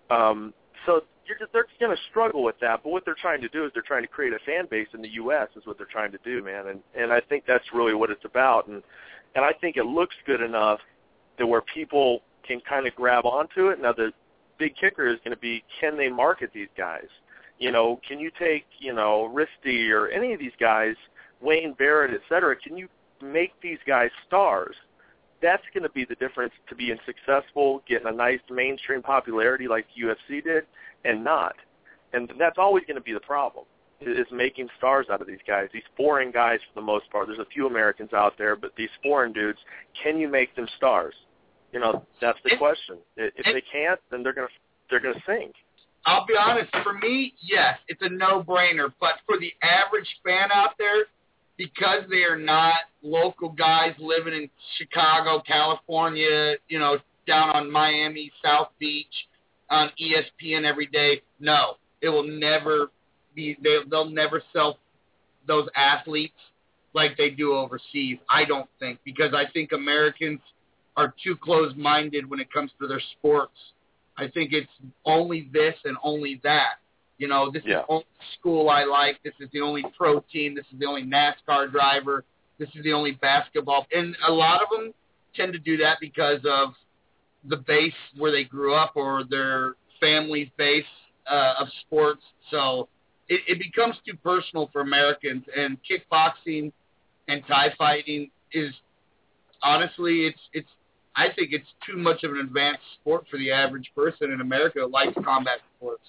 So they're going to struggle with that, but what they're trying to do is they're trying to create a fan base in the U.S. is what they're trying to do, man, and I think that's really what it's about, and I think it looks good enough that where people can kind of grab onto it. Now, the big kicker is going to be, can they market these guys? You know, can you take, you know, Risty or any of these guys, Wayne Barrett, et cetera, can you make these guys stars? That's going to be the difference to being successful, getting a nice mainstream popularity like the UFC did, and not. And that's always going to be the problem, is making stars out of these guys, these foreign guys for the most part. There's a few Americans out there, but these foreign dudes, can you make them stars? You know, that's the question. If they can't, then they're gonna sink. I'll be honest, for me, yes, it's a no-brainer. But for the average fan out there, because they are not local guys living in Chicago, California, you know, down on Miami, South Beach, on ESPN every day, no, it will never be. They'll never sell those athletes like they do overseas. I don't think, because I think Americans are too close-minded when it comes to their sports. I think it's only this and only that. You know, this is the only school I like. This is the only pro team. This is the only NASCAR driver. This is the only basketball. And a lot of them tend to do that because of the base where they grew up or their family's base of sports. So it becomes too personal for Americans. And kickboxing and Thai fighting is, honestly, I think it's too much of an advanced sport for the average person in America who likes combat sports.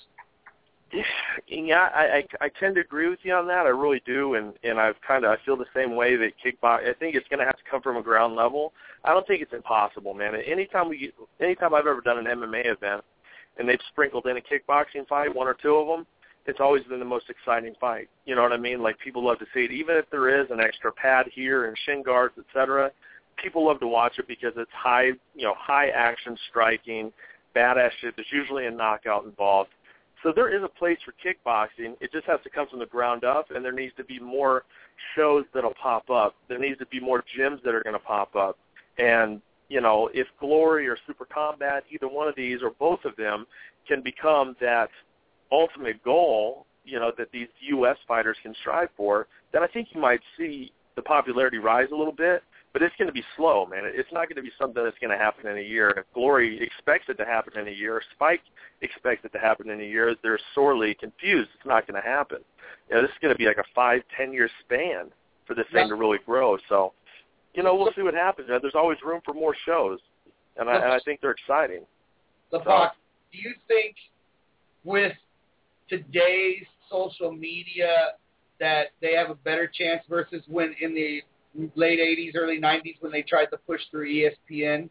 Yeah, I tend to agree with you on that. I really do, and I feel the same way that kickboxing. I think it's going to have to come from a ground level. I don't think it's impossible, man. Anytime I've ever done an MMA event and they've sprinkled in a kickboxing fight, one or two of them, it's always been the most exciting fight. You know what I mean? Like, people love to see it, even if there is an extra pad here and shin guards, etc. People love to watch it because it's high action striking, badass shit. There's usually a knockout involved. So there is a place for kickboxing. It just has to come from the ground up, and there needs to be more shows that'll pop up. There needs to be more gyms that are going to pop up. And, you know, if Glory or Super Combat, either one of these or both of them, can become that ultimate goal, you know, that these U.S. fighters can strive for, then I think you might see the popularity rise a little bit. But it's going to be slow, man. It's not going to be something that's going to happen in a year. If Glory expects it to happen in a year, Spike expects it to happen in a year, they're sorely confused. It's not going to happen. You know, this is going to be like a 5-10 year span for this thing to really grow. So, you know, we'll see what happens. There's always room for more shows, and I think they're exciting. LeBrock, do you think with today's social media that they have a better chance versus when in the late 80s, early 90s when they tried to push through ESPN?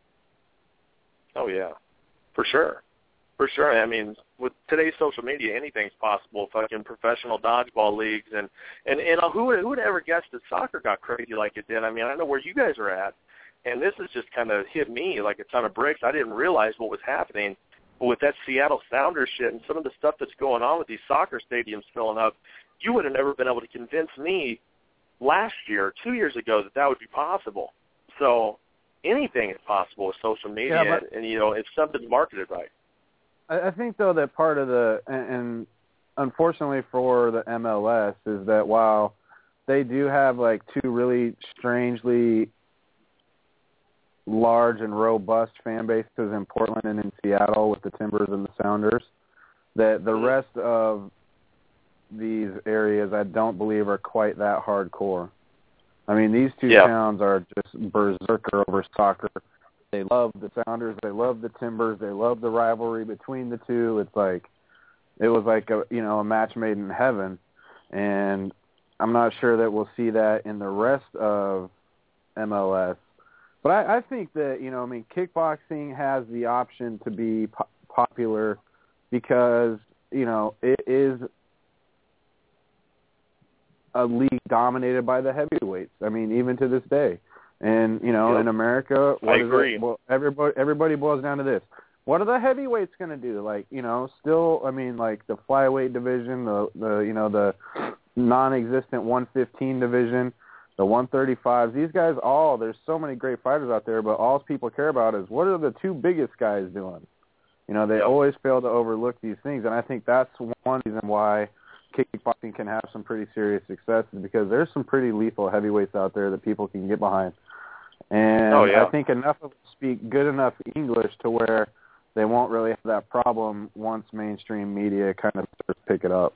Oh, yeah, for sure. For sure. I mean, with today's social media, anything's possible. Fucking professional dodgeball leagues. And who would ever guess that soccer got crazy like it did? I mean, I know where you guys are at, and this has just kind of hit me like a ton of bricks. I didn't realize what was happening. But with that Seattle Sounders shit and some of the stuff that's going on with these soccer stadiums filling up, you would have never been able to convince me last year, 2 years ago, that would be possible. So anything is possible with social media, and you know, if something's marketed right. I think, though, that part of and unfortunately for the MLS is that while they do have like two really strangely large and robust fan bases in Portland and in Seattle with the Timbers and the Sounders, that the rest of these areas I don't believe are quite that hardcore. I mean, these two towns are just berserker over soccer. They love the Sounders, they love the Timbers, they love the rivalry between the two. It's like it was like a match made in heaven, and I'm not sure that we'll see that in the rest of MLS. But I think that, kickboxing has the option to be popular because it is a league dominated by the heavyweights. I mean, even to this day. And, in America, I agree. Well, everybody boils down to this. What are the heavyweights going to do? Like, still, I mean, like the flyweight division, the non-existent 115 division, the 135s. These guys there's so many great fighters out there, but all people care about is what are the two biggest guys doing? They always fail to overlook these things, and I think that's one reason why kickboxing can have some pretty serious success is because there's some pretty lethal heavyweights out there that people can get behind. And I think enough of them speak good enough English to where they won't really have that problem once mainstream media kind of starts to pick it up.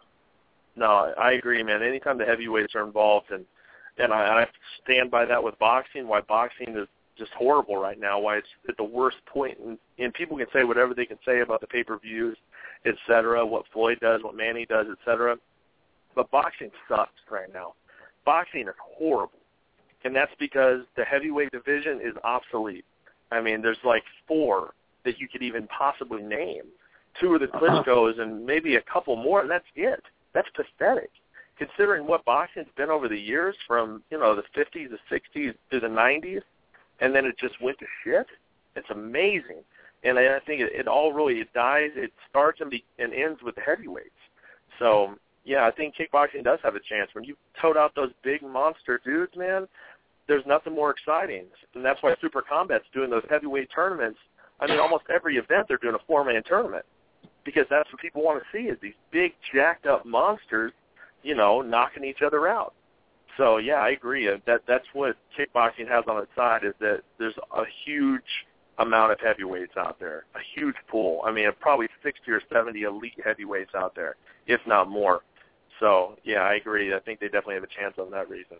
No, I agree, man. Anytime the heavyweights are involved, and I stand by that with boxing, why boxing is just horrible right now, why it's at the worst point. And people can say whatever they can say about the pay-per-views, et cetera, what Floyd does, what Manny does, et cetera. But boxing sucks right now. Boxing is horrible. And that's because the heavyweight division is obsolete. I mean, there's like 4 that you could even possibly name. 2 of the Klitschko's and maybe a couple more, and that's it. That's pathetic. Considering what boxing's been over the years from, the 50s, the 60s to the 90s, and then it just went to shit. It's amazing. And I think it all really dies. It starts and ends with the heavyweights. So, yeah, I think kickboxing does have a chance. When you tote out those big monster dudes, man, there's nothing more exciting. And that's why Super Combat's doing those heavyweight tournaments. I mean, almost every event they're doing a 4-man tournament because that's what people want to see is these big, jacked-up monsters, knocking each other out. So, yeah, I agree. That's what kickboxing has on its side is that there's a huge amount of heavyweights out there, a huge pool. I mean, probably 60 or 70 elite heavyweights out there, if not more. So, yeah, I agree. I think they definitely have a chance on that reason.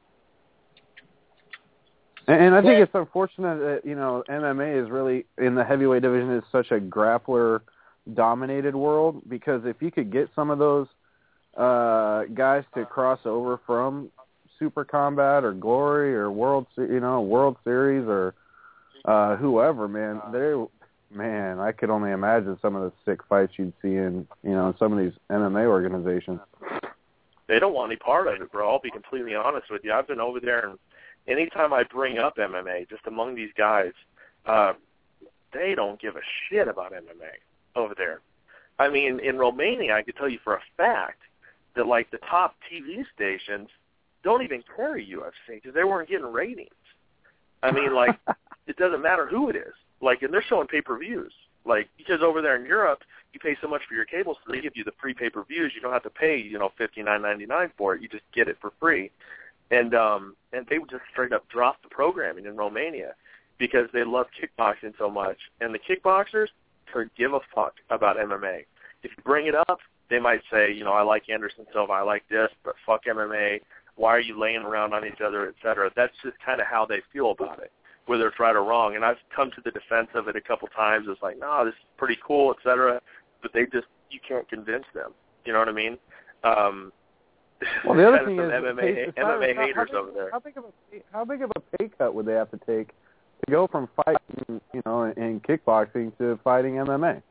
And I think it's unfortunate that, MMA is really, in the heavyweight division, is such a grappler-dominated world because if you could get some of those guys to cross over from Super Combat or Glory or World Series or whoever, man, I could only imagine some of the sick fights you'd see in some of these MMA organizations. They don't want any part of it, bro. I'll be completely honest with you. I've been over there, and anytime I bring up MMA, just among these guys, they don't give a shit about MMA over there. I mean, in Romania, I can tell you for a fact that, like, the top TV stations don't even carry UFC because they weren't getting ratings. I mean, like, it doesn't matter who it is. Like, and they're showing pay-per-views. Like, because over there in Europe, you pay so much for your cable, so they give you the free pay-per-views. You don't have to pay, $59.99 for it. You just get it for free. And they would just straight up drop the programming in Romania because they love kickboxing so much. And the kickboxers could give a fuck about MMA. If you bring it up, they might say, I like Anderson Silva, I like this, but fuck MMA. Why are you laying around on each other, et cetera? That's just kind of how they feel about it, whether it's right or wrong. And I've come to the defense of it a couple times. It's like, no, this is pretty cool, et cetera. But you can't convince them. You know what I mean? Well, the other thing is MMA haters over there. How big of a pay cut would they have to take to go from fighting, in kickboxing to fighting MMA?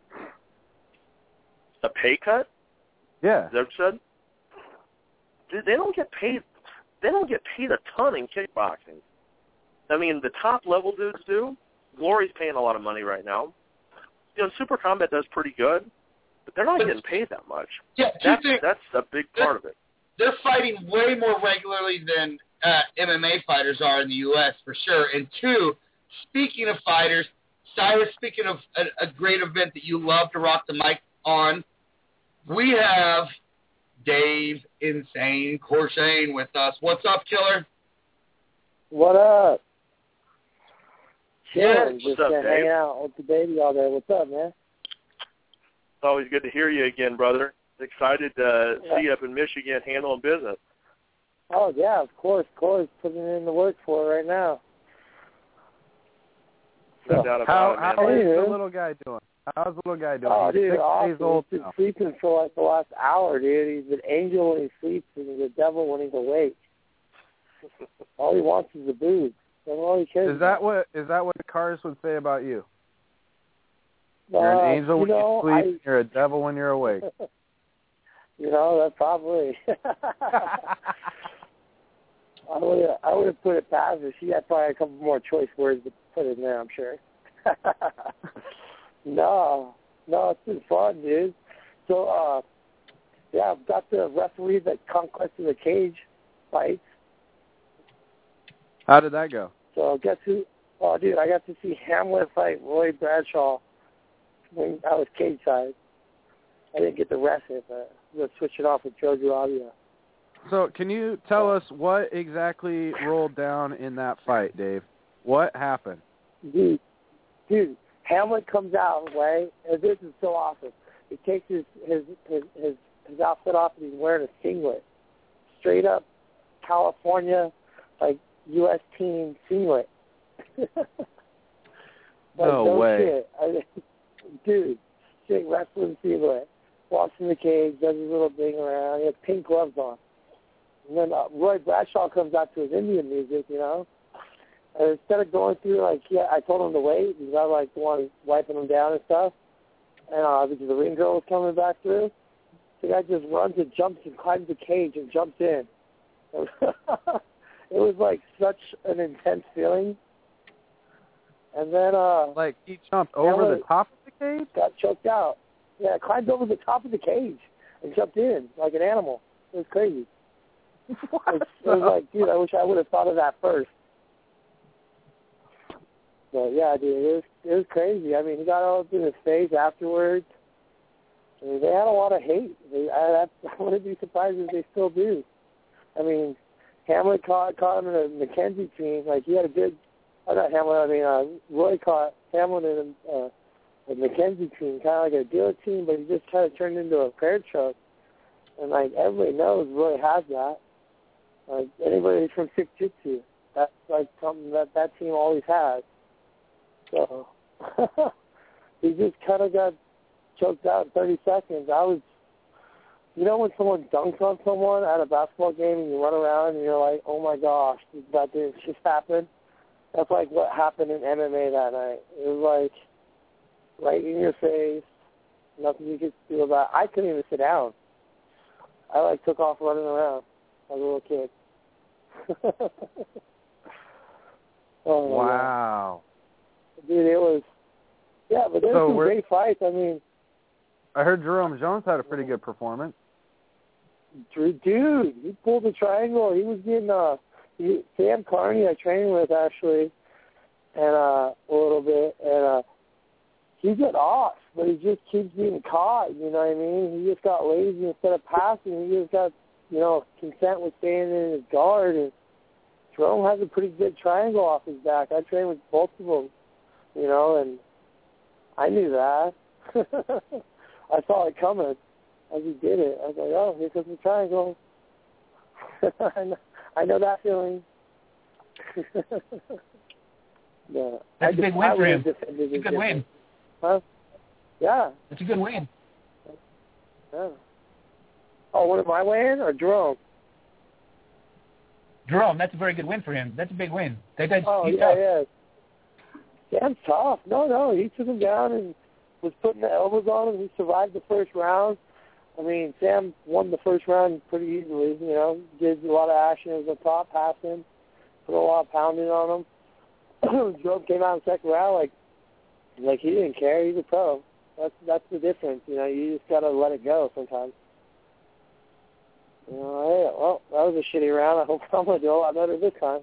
A pay cut? Yeah. Is that what you said? Dude, they don't get paid. They don't get paid a ton in kickboxing. I mean, the top level dudes do. Glory's paying a lot of money right now. Super Combat does pretty good, but they're not getting paid that much. Yeah, that's a big part of it. They're fighting way more regularly than MMA fighters are in the U.S. for sure. And 2, speaking of fighters, Cyrus, speaking of a great event that you love to rock the mic on, we have Dave Insane Corshane with us. What's up, Killer? What up? Yeah, just what's up, Dave? hanging out with the baby all day. What's up, man? It's always good to hear you again, brother. Excited to see you up in Michigan handling business. Oh, yeah, of course. Putting in the work for it right now. No doubt about it, man. How is the little guy doing? How's the little guy doing? Oh, He's dude, 6 awesome. days old He's now. been sleeping for like the last hour, dude. He's an angel when he sleeps and he's a devil when he's awake. All he wants is the booze. That's all he cares Is that what the Cars would say about you? You're an angel when you sleep. You're a devil when you're awake. That probably. I would have put it past her. She had probably a couple more choice words to put in there, I'm sure. No, it's been fun, dude. So, I've got the referee that Conquest of the Cage fights. How did that go? So guess who? Oh, dude, I got to see Hamlet fight Roy Bradshaw when I was cage side. I didn't get to rest it, but we'll switch it off with Joe Giravia. So can you tell us what exactly rolled down in that fight, Dave? What happened? Dude, Hamlet comes out, right? And this is so awesome. He takes his outfit off and he's wearing a singlet. Straight up California, like, U.S. team singlet. No way. Shit. Dude, straight wrestling singlet. Walks in the cage, does his little thing around. He has pink gloves on. And then Roy Bradshaw comes out to his Indian music, And instead of going through, I told him to wait because I was, the one wiping him down and stuff. And because the ring girl was coming back through. The guy just runs and jumps and climbs the cage and jumps in. It was, such an intense feeling. And then, he jumped over the top of the cage? Got choked out. Yeah, climbed over the top of the cage and jumped in like an animal. It was crazy. What? It was dude, I wish I would have thought of that first. But, yeah, dude, it was crazy. I mean, he got all up in his face afterwards. I mean, they had a lot of hate. I wouldn't be surprised if they still do. I mean, Hamlet caught him in a McKenzie team. He had a good Roy caught Hamlet in a McKenzie team, kind of like a dealer team, but he just kind of turned into a prayer truck. And, everybody knows Roy has that. Anybody from Sick Jitsu, that's, something that team always has. So, he just kind of got choked out in 30 seconds. When someone dunks on someone at a basketball game and you run around and you're like, oh my gosh, that didn't just happen? That's what happened in MMA that night. It was right in your face, nothing you could do about it. I couldn't even sit down. I took off running around like a little kid. Oh, wow. Dude, it was, but there's some great fights. I mean, I heard Jerome Jones had a pretty good performance. Dude, he pulled the triangle. He was getting Sam Carney I trained with, actually, and a little bit, and he got off, but he just keeps being caught, you know what I mean? He just got lazy instead of passing. He just got, consent with staying in his guard, and Jerome has a pretty good triangle off his back. I trained with both of them, and I knew that. I saw it coming as he did it. I was like, oh, here comes the triangle. I know that feeling. Yeah. That's a big win for him. It's a good win. Huh? Yeah. It's a good win. Yeah. Oh, what am I weighing or Jerome? Jerome, that's a very good win for him. That's a big win. He's yeah. Sam's tough. No, he took him down and was putting the elbows on him. He survived the first round. I mean, Sam won the first round pretty easily, did a lot of action. It was a top passing, put a lot of pounding on him. Jerome came out in the second round like he didn't care. He's a pro. That's the difference. You just got to let it go sometimes. Well, that was a shitty round. I hope I'm going to do a lot better this time.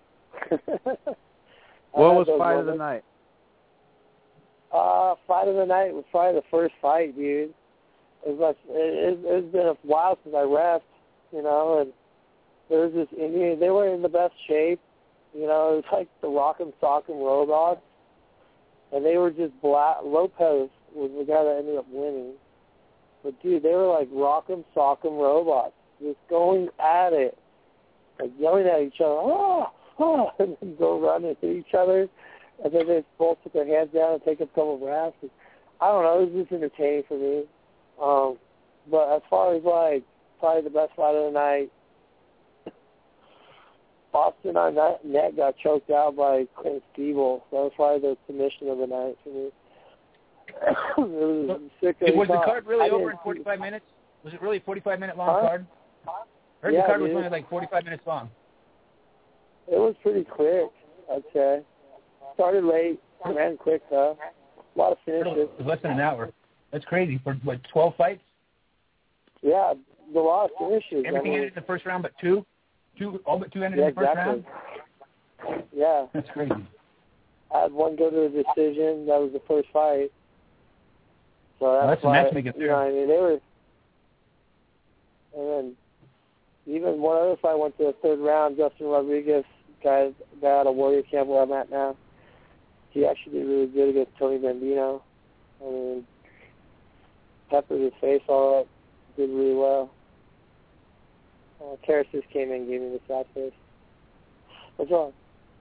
What was fight of the night? Fight of the night was probably the first fight, dude. It's been a while since I rest, and there was this Indian. They were in the best shape, it was like the Rock'em Sock'em Robots, and they were just black. Lopez was the guy that ended up winning, but dude, they were like Rock'em Sock'em Robots, just going at it, yelling at each other, and then go run into each other, and then they both put their hands down and take a couple of breaths. I don't know, it was just entertaining for me. But as far as probably the best fight of the night, Austin Arnett got choked out by Clint Steeble. So that was probably the submission of the night for me. was sick. Was the card really over in 45 minutes? Was it really a 45-minute long card? I heard the card was only like 45 minutes long. It was pretty quick, I'd say. Started late, ran quick though. A lot of finishes. It was less than an hour. That's crazy. For, 12 fights? Yeah, a lot of finishes. Everything ended in the first round but two? All but two ended in the first round? Yeah. That's crazy. I had one go to a decision. That was the first fight. So that's why, matchmaking. You know what I mean? They were, and then even one other fight went to the third round. Justin Rodriguez, guy out of Warrior Camp where I'm at now. He actually did really good against Tony Bambino. I mean, peppered his face all up. Did really well. Karras just came in and gave me the sad face. What's wrong?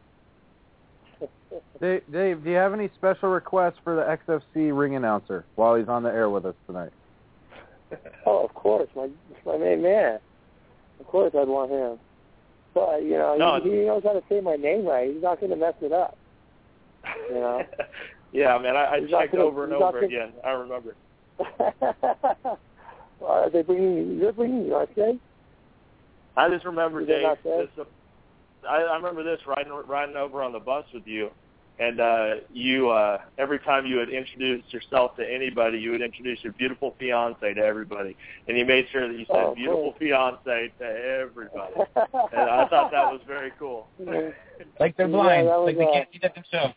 Dave, do you have any special requests for the XFC ring announcer while he's on the air with us tonight? Oh, of course, my main man. Of course, I'd want him. But he knows how to say my name right. He's not going to mess it up. You know. Yeah, man. I checked over and over again. I remember. Are they bringing you? You're bringing you, aren't they? I just remember, Dave. I remember this riding over on the bus with you, and you every time you would introduce yourself to anybody, you would introduce your beautiful fiance to everybody, and you made sure that you said beautiful fiance to everybody. And I thought that was very cool. Like they're blind, like they can't see that themselves.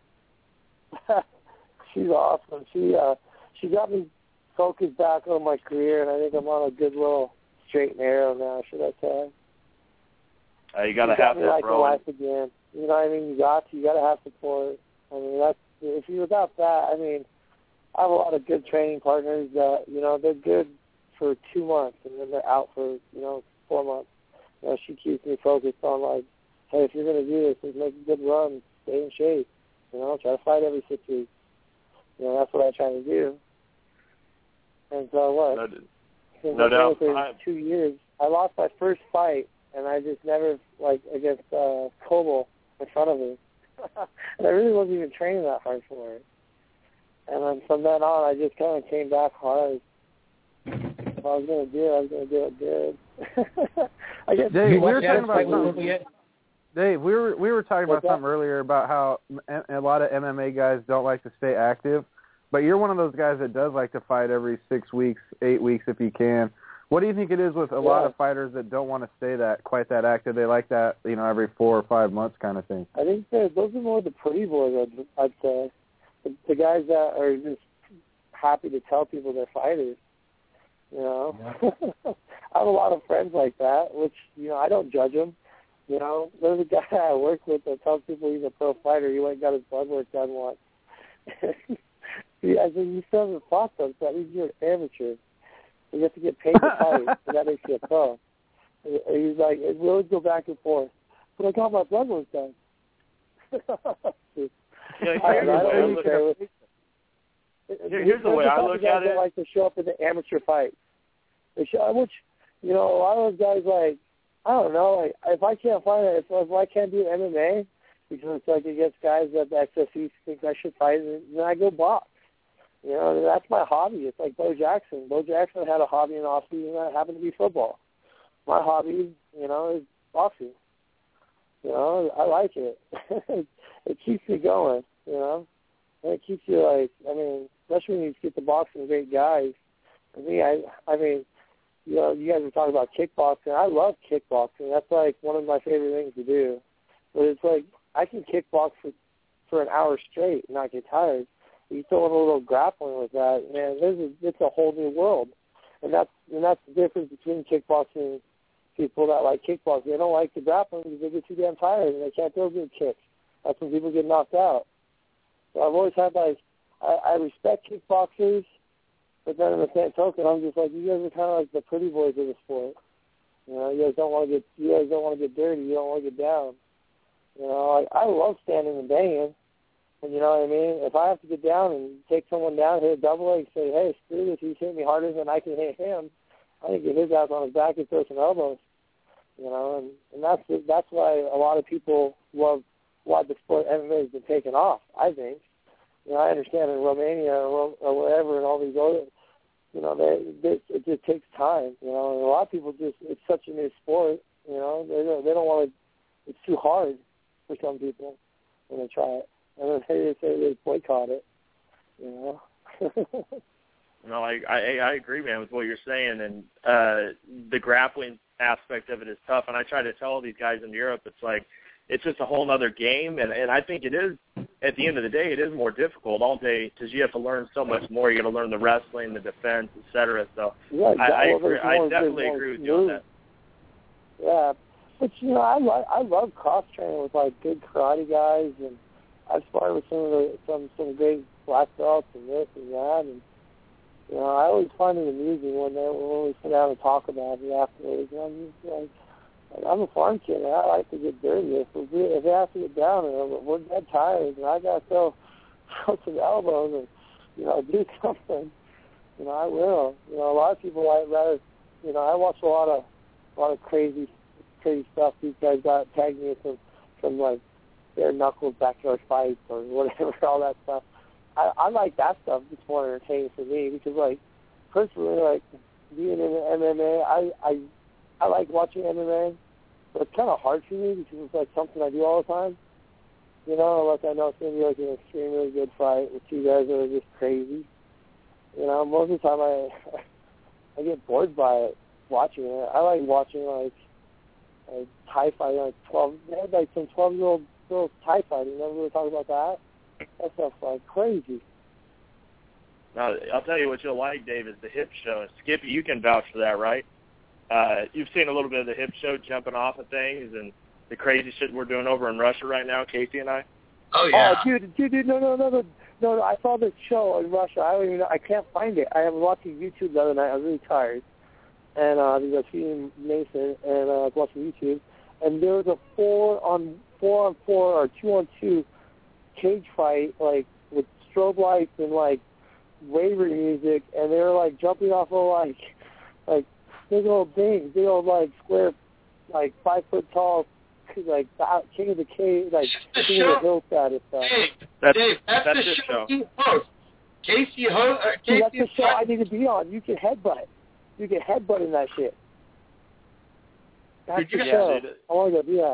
She's awesome. She got me focused back on my career, and I think I'm on a good little straight and narrow now, should I say. You got to have that, like bro. Life again. You know what I mean? You got to have support. I mean, without that, I mean, I have a lot of good training partners that, they're good for 2 months, and then they're out for, 4 months. She keeps me focused on, like, hey, if you're going to do this, just make a good run, stay in shape. Try to fight every 6 weeks. That's what I try to do. And so what? No doubt. For 2 years, I lost my first fight, and I just never, against Koval in front of me. And I really wasn't even training that hard for it. And then from then on, I just kind of came back hard. If I was going to do it, I was going to do it good. I guess Dave, we were talking about something. Dave, we were talking about something earlier about how a lot of MMA guys don't like to stay active, but you're one of those guys that does like to fight every 6 weeks, 8 weeks if you can. What do you think it is with a lot of fighters that don't want to stay quite that active? They like that, every 4 or 5 months kind of thing. I think those are more the pretty boys, I'd say. The guys that are just happy to tell people they're fighters. Yeah. I have a lot of friends like that, which, I don't judge them. There's a guy I work with that tells people he's a pro fighter. He went and got his blood work done once. I said, you still haven't fought them, so that means you're an amateur. You have to get paid to fight, and that makes you a pro. And he's like, we always go back and forth. But I got my blood work done. Here's the way I look at it. Like to show up in the amateur fight. Which, a lot of those guys, I don't know, if I can't find it, if I can't do MMA, because it's against guys that the XFC think I should fight, then I go box. That's my hobby. It's like Bo Jackson. Bo Jackson had a hobby in the off-season that happened to be football. My hobby, is boxing. I like it. It keeps me going, And it keeps you especially when you get to boxing great guys. For me, you guys were talking about kickboxing. I love kickboxing. That's one of my favorite things to do. But it's I can kickbox for an hour straight and not get tired. You throw in a little grappling with that, man. It's a whole new world, and that's the difference between kickboxing people that like kickboxing. They don't like the grappling because they get too damn tired and they can't throw good kicks. That's when people get knocked out. So I've always had I respect kickboxers, but then in the same token, I'm just you guys are kind of like the pretty boys of the sport. You guys don't want to get dirty. You don't want to get down. I love standing and banging. And you know what I mean? If I have to get down and take someone down, hit a double leg, say, hey, screw this, he's hit me harder than I can hit him, I can get his ass on his back and throw some elbows. And that's why a lot of people love why the sport MMA has been taken off, I think. You know, I understand in Romania or wherever and all these other, you know, it just takes time. You know, and a lot of people it's such a new sport. You know, they don't want to. It's too hard for some people when they try it, and then they boycott it. You know. No, I agree, man, with what you're saying, and the grappling aspect of it is tough. And I try to tell these guys in Europe, it's like it's just a whole other game, and I think it is. At the end of the day, it is more difficult all day because you have to learn so much more. You got to learn the wrestling, the defense, etc. So yeah, exactly. I definitely agree with you on that. Yeah, but you know, I love cross training with like good karate guys, and I've sparred with some great black belts and this and that, and you know, I always find it amusing when we sit down and talk about it afterwards. And I'm just like, I'm a farm kid, and I like to get dirty. If it has to get down, and we're dead tired, and I got to throw some elbows and, you know, do something, you know, I will. You know, a lot of people I'd rather, you know, I watch a lot of crazy stuff. These guys got tagged me from like bare knuckles backyard fights or whatever, all that stuff. I like that stuff. It's more entertaining for me because, like, personally, like being in MMA, I like watching MMA, but it's kind of hard for me because it's like something I do all the time. You know, like I know it's going to be like an extremely good fight with two guys that are just crazy. You know, most of the time I get bored by it, watching it. I like watching like Thai fighting, like 12. They had like some 12-year-old girls Thai fighting. Remember we were talking about that? That stuff's like crazy. Now, I'll tell you what you'll like, Dave, is the hip show. And Skippy, you can vouch for that, right? You've seen a little bit of the hip show jumping off of things and the crazy shit we're doing over in Russia right now, Casey and I. Oh, yeah. Oh, dude, no, I saw this show in Russia. I don't even know. I can't find it. I was watching YouTube the other night. I was really tired. And I was seeing Mason, and I was watching YouTube. And there was a 4-on-4 or 2-on-2 cage fight, like, with strobe lights and, like, ravery music. And they were, like, jumping off of, like big old things, big old, like, square, like, 5-foot-tall, like, King of the Cage, like, King of the Hill status stuff. Dave, that's the show you host. Casey host. That's the show I need to be on. You can headbutt. You can headbutt in that shit. That's the show. Dude. I want to go do that.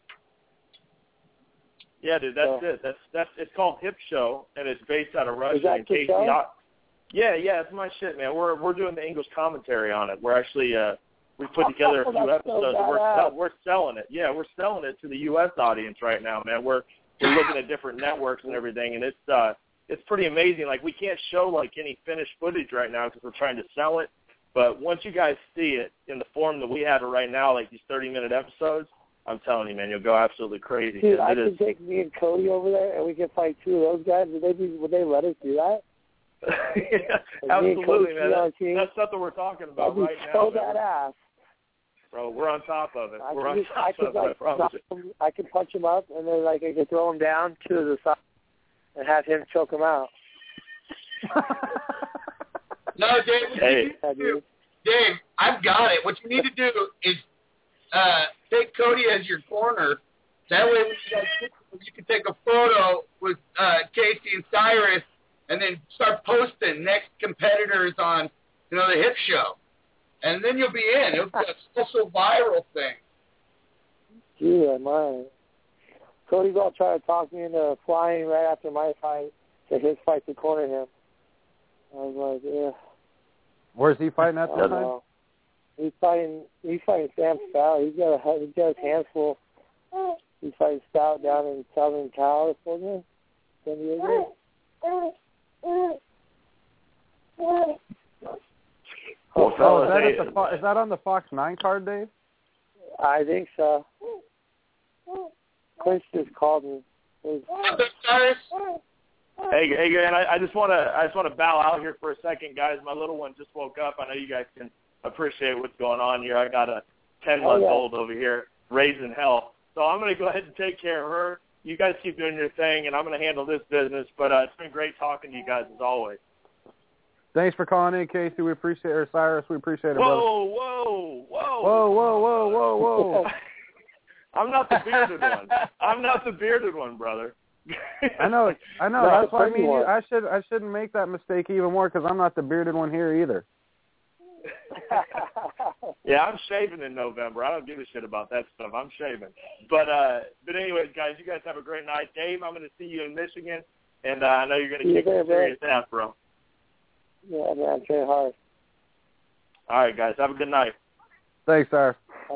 Yeah, dude, that's it. That's it's called Hip Show, and it's based out of Russia. Is that the show? Yeah, it's my shit, man. We're doing the English commentary on it. We're actually we put together a few episodes. So we're selling it. Yeah, we're selling it to the U.S. audience right now, man. We're looking at different networks and everything, and it's pretty amazing. Like, we can't show like any finished footage right now because we're trying to sell it. But once you guys see it in the form that we have it right now, like these 30-minute episodes, I'm telling you, man, you'll go absolutely crazy. Dude, I can take me and Cody over there, and we can fight two of those guys. Would they let us do that? Yeah, absolutely, man. That's something we're talking about right now. So badass. Bro, we're on top of it. We're on top of it, I promise you. I can punch him up, and then like I can throw him down to the side and have him choke him out. No, Dave, Dave, I've got it. What you need to do is take Cody as your corner. That way you can take a photo with Casey and Cyrus and then start posting next competitors on, the Hip Show. And then you'll be in. It'll be a social viral thing. Gee, I might. Cody's all trying to talk me into flying right after my fight to his fight to corner him. I was like, yeah. Where's he fighting at this time? He's fighting Sam Stout. He's got his hands full. He's fighting Stout down in Southern California, San Diego. Is that on the Fox 9 card, Dave? I think so. Chris just called me. Hey, and I just want to bow out here for a second, guys. My little one just woke up. I know you guys can appreciate what's going on here. I got a 10-month-old over here raising hell, so I'm going to go ahead and take care of her. You guys keep doing your thing, and I'm going to handle this business. But it's been great talking to you guys as always. Thanks for calling in, Casey. We appreciate it. Or Cyrus, we appreciate it, brother. Whoa. I'm not the bearded one. I'm not the bearded one, brother. I know. No, That's why pretty one. I shouldn't make that mistake even more because I'm not the bearded one here either. Yeah, I'm shaving in November. I don't give a shit about that stuff. I'm shaving. But anyways, guys, you guys have a great night. Dave, I'm going to see you in Michigan, and I know you're going to kick some serious ass, bro. Yeah, man, train hard. All right, guys, have a good night. Thanks, sir.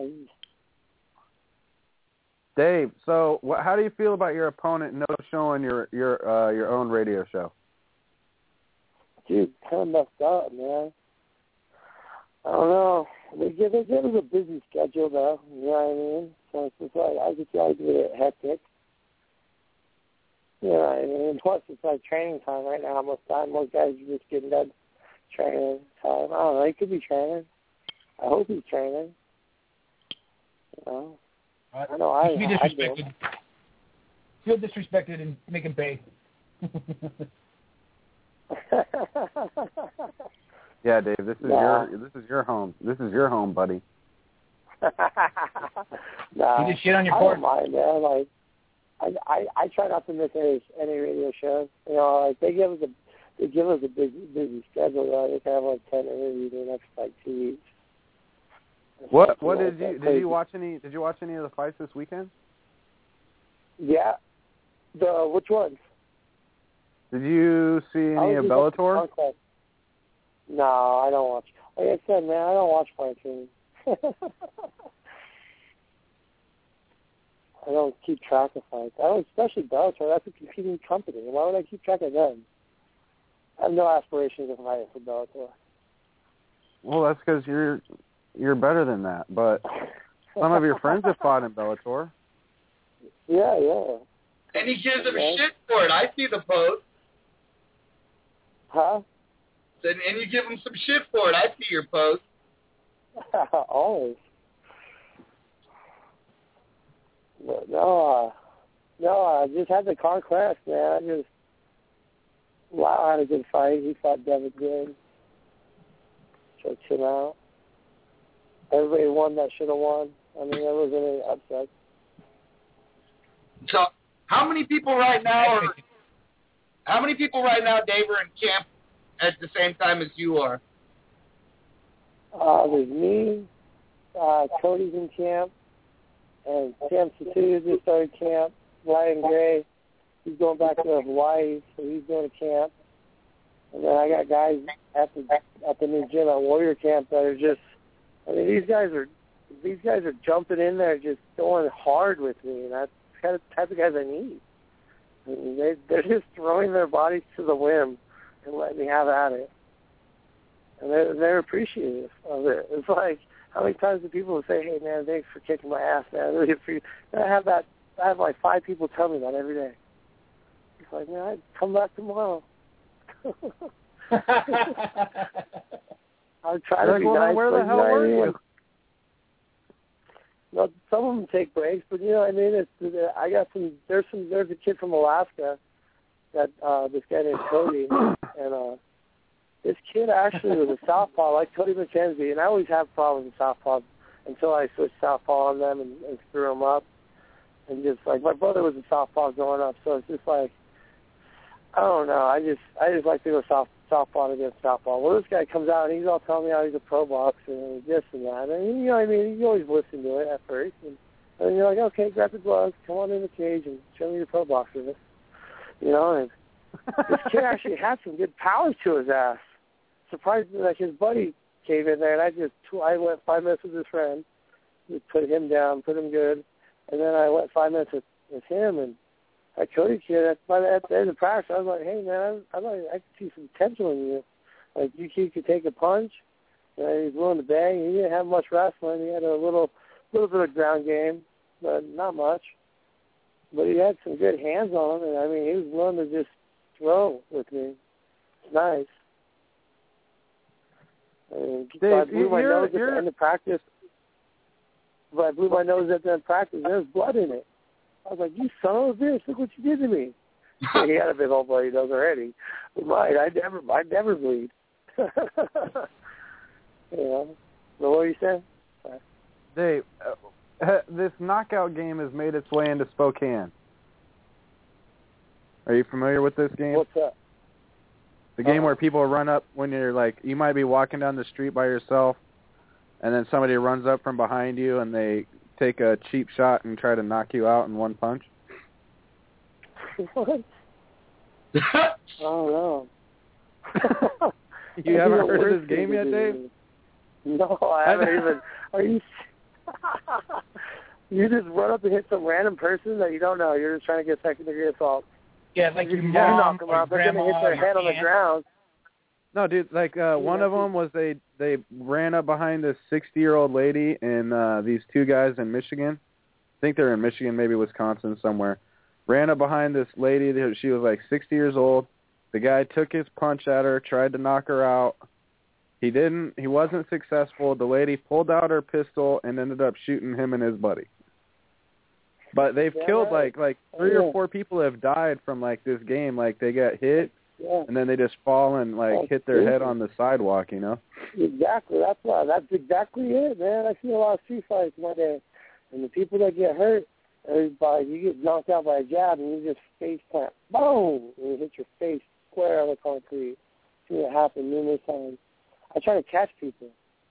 Dave, so how do you feel about your opponent no showing your own radio show? Dude, kind of messed up, man. I don't know. They give us a busy schedule, though. You know what I mean? So it's just like, I just like it hectic. You know what I mean? Plus, it's like training time right now. Most guys are just getting done training time. I don't know. He could be training. I hope he's training. You know? I know I be disrespected. Feel disrespected and make him pay. Yeah, Dave, this is your home. This is your home, buddy. Nah, You just shit on your I court. don't mind, man. Like, I try not to miss any radio shows. You know, like they give us a busy schedule. They can have like 10 interviews in the next like 2 weeks. What did you watch any of the fights this weekend? Yeah. Which ones? Did you see any of Bellator? No, I don't watch. Like I said, man, I don't watch fighting. I don't keep track of fights. I don't, especially Bellator. That's a competing company. Why would I keep track of them? I have no aspirations of fighting for Bellator. Well, that's because you're better than that. But some of your friends have fought in Bellator. Yeah. And he gives him shit for it. I see the post. Huh? And you give him some shit for it. I see your post. Always. But no, I just had the car crash, man. Wow, had a good fight. He fought Devin good. Choked him out. Everybody won that should have won. I mean, there wasn't any upset. So, how many people right now, Dave, are in camp at the same time as you are? There's me, Cody's in camp, and Sam Satu just started camp. Ryan Gray, he's going back to Hawaii, so he's going to camp. And then I got guys at the new gym at Warrior Camp that are just, I mean, these guys are jumping in there, just going hard with me, and that's the kind of type of guys I need. I mean, they're just throwing their bodies to the whim and letting me have at it. And they're appreciative of it. It's like, how many times do people say, "Hey man, thanks for kicking my ass, man. I really appreciate it." I have like 5 people tell me that every day. It's like, man, I'd come back tomorrow. I'll try to be nice. Where the hell were you? No, some of them take breaks, but you know what I mean. I got some. There's a kid from Alaska that this guy named Cody, and this kid actually was a southpaw like Cody McKenzie, and I always have problems with southpaws until I switched southpaw on them and screw them up. And just like my brother was a southpaw growing up, so it's just like I don't know. I just like to go southpaw against southpaw. Well, this guy comes out and he's all telling me how he's a pro boxer and this and that. And you know what I mean? You always listen to it at first, and then you're like, okay, grab the gloves, come on in the cage, and show me your pro boxer. You know, and this kid actually had some good power to his ass. Surprised that his buddy came in there, and I went 5 minutes with his friend, just put him down, put him good, and then I went 5 minutes with him, and that Cody kid, at the end of practice, I was like, hey man, I could see some potential in you. Like you could take a punch, and he was willing to bang. He didn't have much wrestling. He had a little bit of ground game, but not much. But he had some good hands on him, and I mean, he was willing to just throw with me. It's nice. I mean, Dave, I blew my nose at the end of practice. But I blew my nose at the end of practice. There was blood in it. I was like, you son of a bitch, look what you did to me. He had a big old bloody nose already. But mine, I'd never bleed. You know. So what are you saying? Dave, this knockout game has made its way into Spokane. Are you familiar with this game? What's that? The game where people run up when you're like, you might be walking down the street by yourself, and then somebody runs up from behind you and they take a cheap shot and try to knock you out in one punch. What? Oh, no. You haven't heard of this game yet, Dave? No, I haven't even. Are you? You just run up and hit some random person that you don't know. You're just trying to get second-degree assault. Yeah, like your You mom knock them or out. They're grandma gonna hit their or head on the aunt. ground. No, dude, like one of them was they ran up behind this 60-year-old lady and these two guys in Michigan. I think they're in Michigan, maybe Wisconsin somewhere. Ran up behind this lady. She was like 60 years old. The guy took his punch at her, tried to knock her out. He didn't. He wasn't successful. The lady pulled out her pistol and ended up shooting him and his buddy. But they've killed like 3 or 4 people have died from like this game. Like they got hit and then they just fall and like hit their head on the sidewalk. You know. Exactly. That's why. That's exactly it, man. I see a lot of street fights one day, and the people that get hurt, you get knocked out by a jab and you just face plant, boom, and you hit your face square on the concrete. I've seen it happen numerous times. I try to catch people.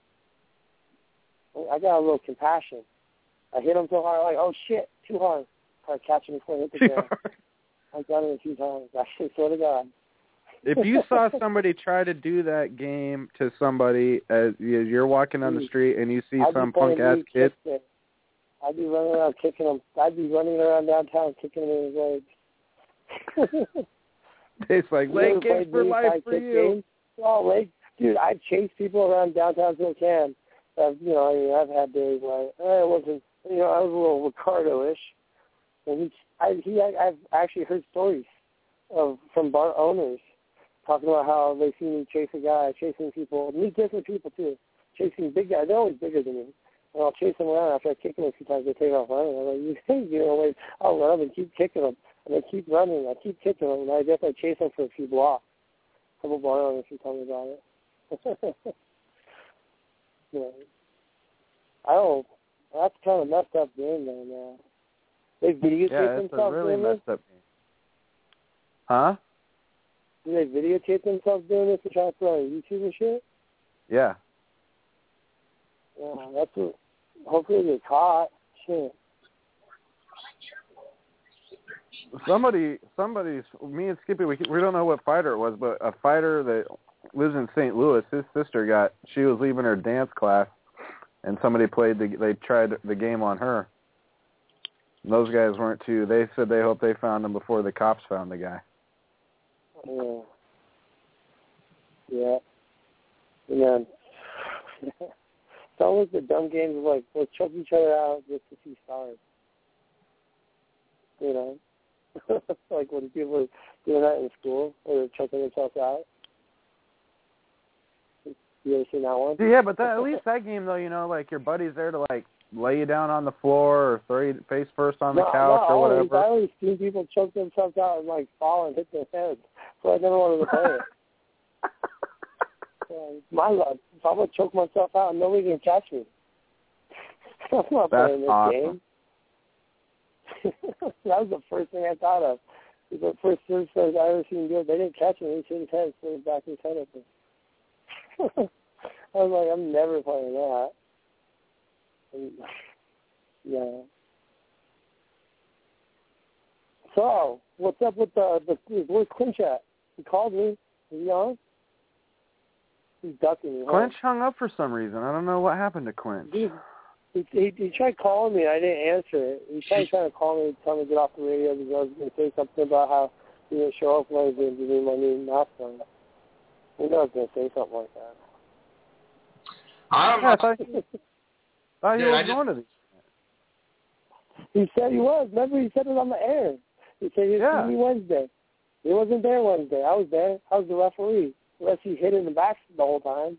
I got a little compassion. I hit them so hard, like, oh shit, too hard. I catch them before they hit the ground. I've done it a few times. I swear to God. If you saw somebody try to do that game to somebody as you're walking down the street and you see some punk-ass kid, I'd be running around kicking him. I'd be running around downtown kicking him in his legs. It's like leg kicks for life for you. Games? Oh, dude, I chase people around downtown Spokane. I've had days where I wasn't, I was a little Ricardo-ish. And I've actually heard stories from bar owners talking about how they see me chase a guy, chasing people, meet different people too, chasing big guys. They're always bigger than me. And I'll chase them around after I kick them a few times. They take off running. I'm like, you think, I'll run up and keep kicking them. And they keep running. I keep kicking them. And I guess I chase them for a few blocks. A couple bar owners who tell me about it. That's kind of messed up game there now. They videotape themselves. Yeah, it's a really messed up game. Huh? Do they videotape themselves doing this and try to put it on YouTube and shit? Yeah. Yeah, that's what. Hopefully they get caught. Shit. Somebody's. Me and Skippy, we don't know what fighter it was, but a fighter that lives in St. Louis. His sister she was leaving her dance class, and somebody they tried the game on her. And those guys weren't too. They said they hope they found him before the cops found the guy. Yeah. Yeah. And then it's always the dumb games of like, let's choke each other out just to see stars. Like when people are doing that in school, or they're choking themselves out. You ever seen that one? Yeah, but at least that game though, like your buddy's there to like lay you down on the floor or throw you face first on the couch or whatever. I always seen people choke themselves out and like fall and hit their heads, so I never wanted to play it. My luck. If I'm gonna choke myself out, nobody can catch me. I'm not playing this game. That was the first thing I thought of. It was the first surf I ever seen do it. They didn't catch me. He hit his head, put his back of his head open. I was like, I'm never playing that. And, yeah. So, what's up with where's Clinch at? He called me. Is he on? He's ducking me. Clinch hung up for some reason. I don't know what happened to Clinch. He tried calling me. I didn't answer it. He tried trying to call me, tell me to get off the radio because I was going to say something about how he didn't show up when I was going to do my new mask on. I know I was going to say something like that. I thought he was going to these. He said he was. Remember, he said it on the air. He said he'd see me Wednesday. He wasn't there Wednesday. I was there. I was the referee. Unless he hit in the back the whole time.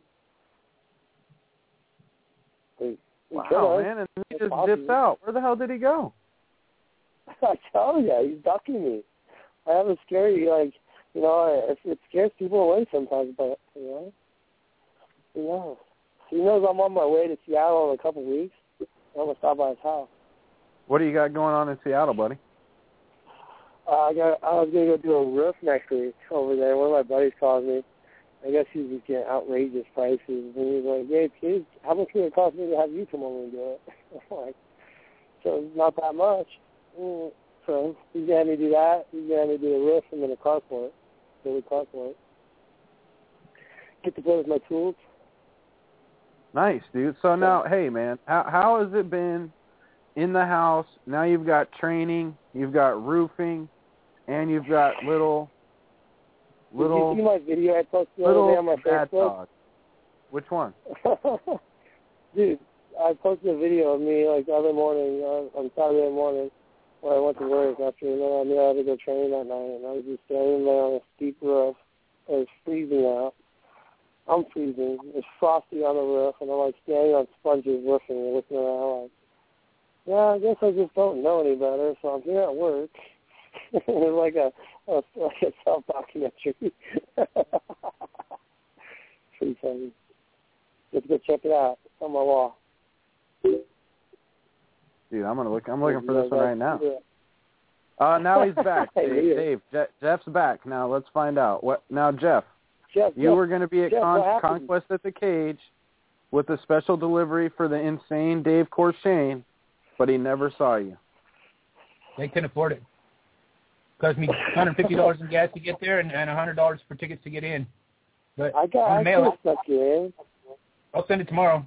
Wow, man, and he just dips out. Where the hell did he go? I tell you, he's ducking me. I have a scary, it scares people away sometimes, but, he knows. He knows I'm on my way to Seattle in a couple weeks. I'm going to stop by his house. What do you got going on in Seattle, buddy? I was gonna go do a roof next week over there. One of my buddies called me. I guess he was just getting outrageous prices, and he was like, "Hey, kid, how much would it cost me to have you come over and do it?" I'm like, "So not that much." So he's gonna have me do that. He's gonna have me do the roof and then a carport, the carport. Get to play with my tools. Nice, dude. So now, hey, man, how has it been in the house? Now you've got training, you've got roofing, and you've got little. Did you see my video I posted the other day on my Facebook? Dog. Which one? Dude, I posted a video of me like the other morning, on Saturday morning, where I went to work after, and then I knew I had to go train that night, and I was just standing there on a steep roof. It was freezing out. I'm freezing. It's frosty on the roof, and I'm like standing on sponges roofing and looking around like, yeah, I guess I just don't know any better, so I'm here at work. It was like a self-documentary. Pretty funny. Let's go check it out. It's on my wall. Dude, I'm looking for this one right now. Now he's back. Dave, Jeff's back. Now let's find out. Now, Jeff, you were going to be at Conquest at the Cage with a special delivery for the insane Dave Corshane, but he never saw you. They couldn't afford it. Cost me $150 in gas to get there and $100 for tickets to get in. But I could have stuck you in. I'll send it tomorrow.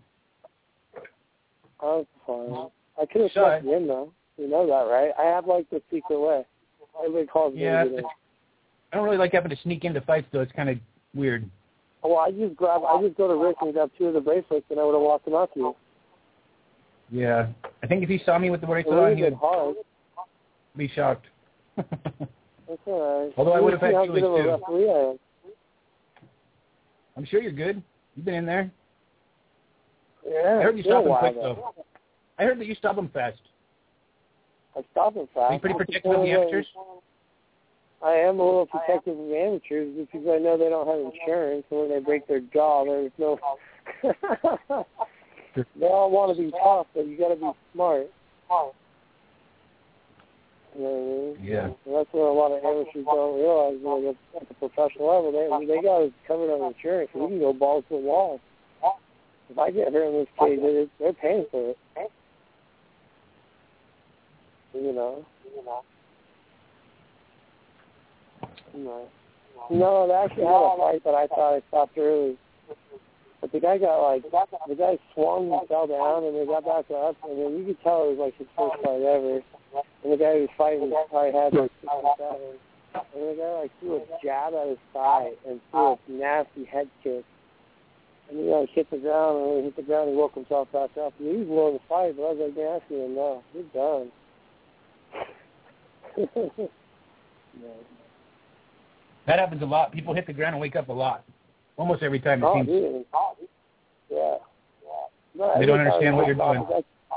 Oh, fine. I could have stuck you in, though. You know that, right? I have, like, the secret way. Everybody calls me. Yeah, I don't really like having to sneak into fights, though. It's kind of weird. Well, I just go to Rick and grab two of the bracelets, and I would have walked them out to you. Yeah. I think if he saw me with the bracelet on, he would be shocked. That's all right. Although I would have had Felix, too. Referee I am. I'm sure you're good. You've been in there. Yeah. I heard you stop him quick, though. I heard that you stop him fast. I stop him fast. Are you pretty protective of the amateurs? I am a little protective of the amateurs because I know they don't have insurance, and when they break their jaw, there's no... They all want to be tough, but you got to be smart. You know what I mean? Yeah. And that's what a lot of amateurs don't realize when they get at the professional level. They got it covered on insurance. We can go balls to the wall. If I get hurt in this cage, they're paying for it. You know. No, they actually had a fight that I thought I stopped early. But the guy swung and fell down, and they got back up, and then you could tell it was like his first fight ever. And the guy who was fighting probably had like 6 or 7. And the guy like threw a jab at his thigh and threw a nasty head kick. And he like hit the ground, and when he hit the ground, he woke himself back up. And he was willing to fight, but I was like, man, that's even no, you're done. That happens a lot. People hit the ground and wake up a lot. Almost every time it seems. Dude. Yeah. No, they don't understand what you're doing.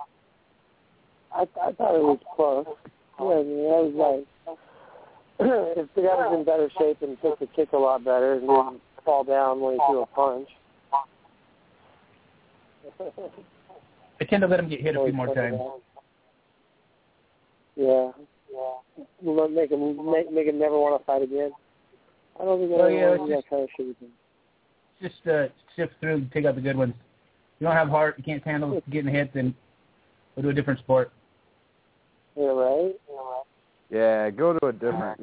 I thought it was close. Yeah, I mean, I was like, if the guy was in better shape and took the kick a lot better and didn't fall down when he threw a punch. I tend to let him get hit a few more times. Yeah. Make him never want to fight again. I don't think I want to do that kind of shit with him. Just sift through, take out the good ones. If you don't have heart, you can't handle getting hit, then go to a different sport. Yeah, right? Yeah, go to a different.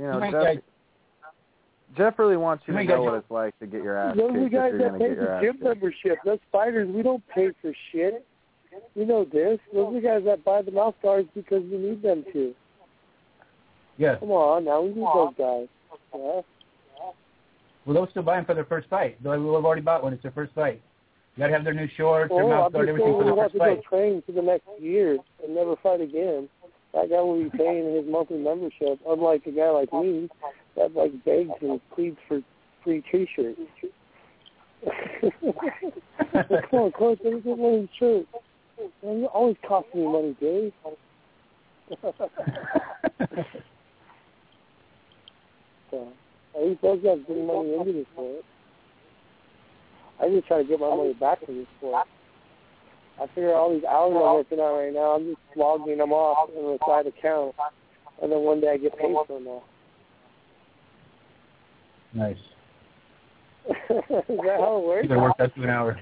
Jeff really wants you to know what it's like to get your ass kicked. Those are guys that pay for gym membership. Us fighters, we don't pay for shit. You know this. Those are guys that buy the mouth guards because we need them to. Yeah. Come on, now we need those guys. Yeah. Well, they'll still buy them for their first fight. They'll have already bought one. It's their first fight. You got to have their new shorts, their mouth guard, everything for their first fight. Go train for the next year and never fight again. That guy will be paying his monthly membership, unlike a guy like me that like begs and pleads for free T-shirts. Come on, Coach, let me get one of these shirts. Man, you're always costing me money, Dave. So, at least those guys bring money into the sport. I just try to get my money back from this sport. I figure all these hours I'm working on right now, I'm just logging them off in a side account, and then one day I get paid for them all. Nice. Is that how it works? You better work that to an hour.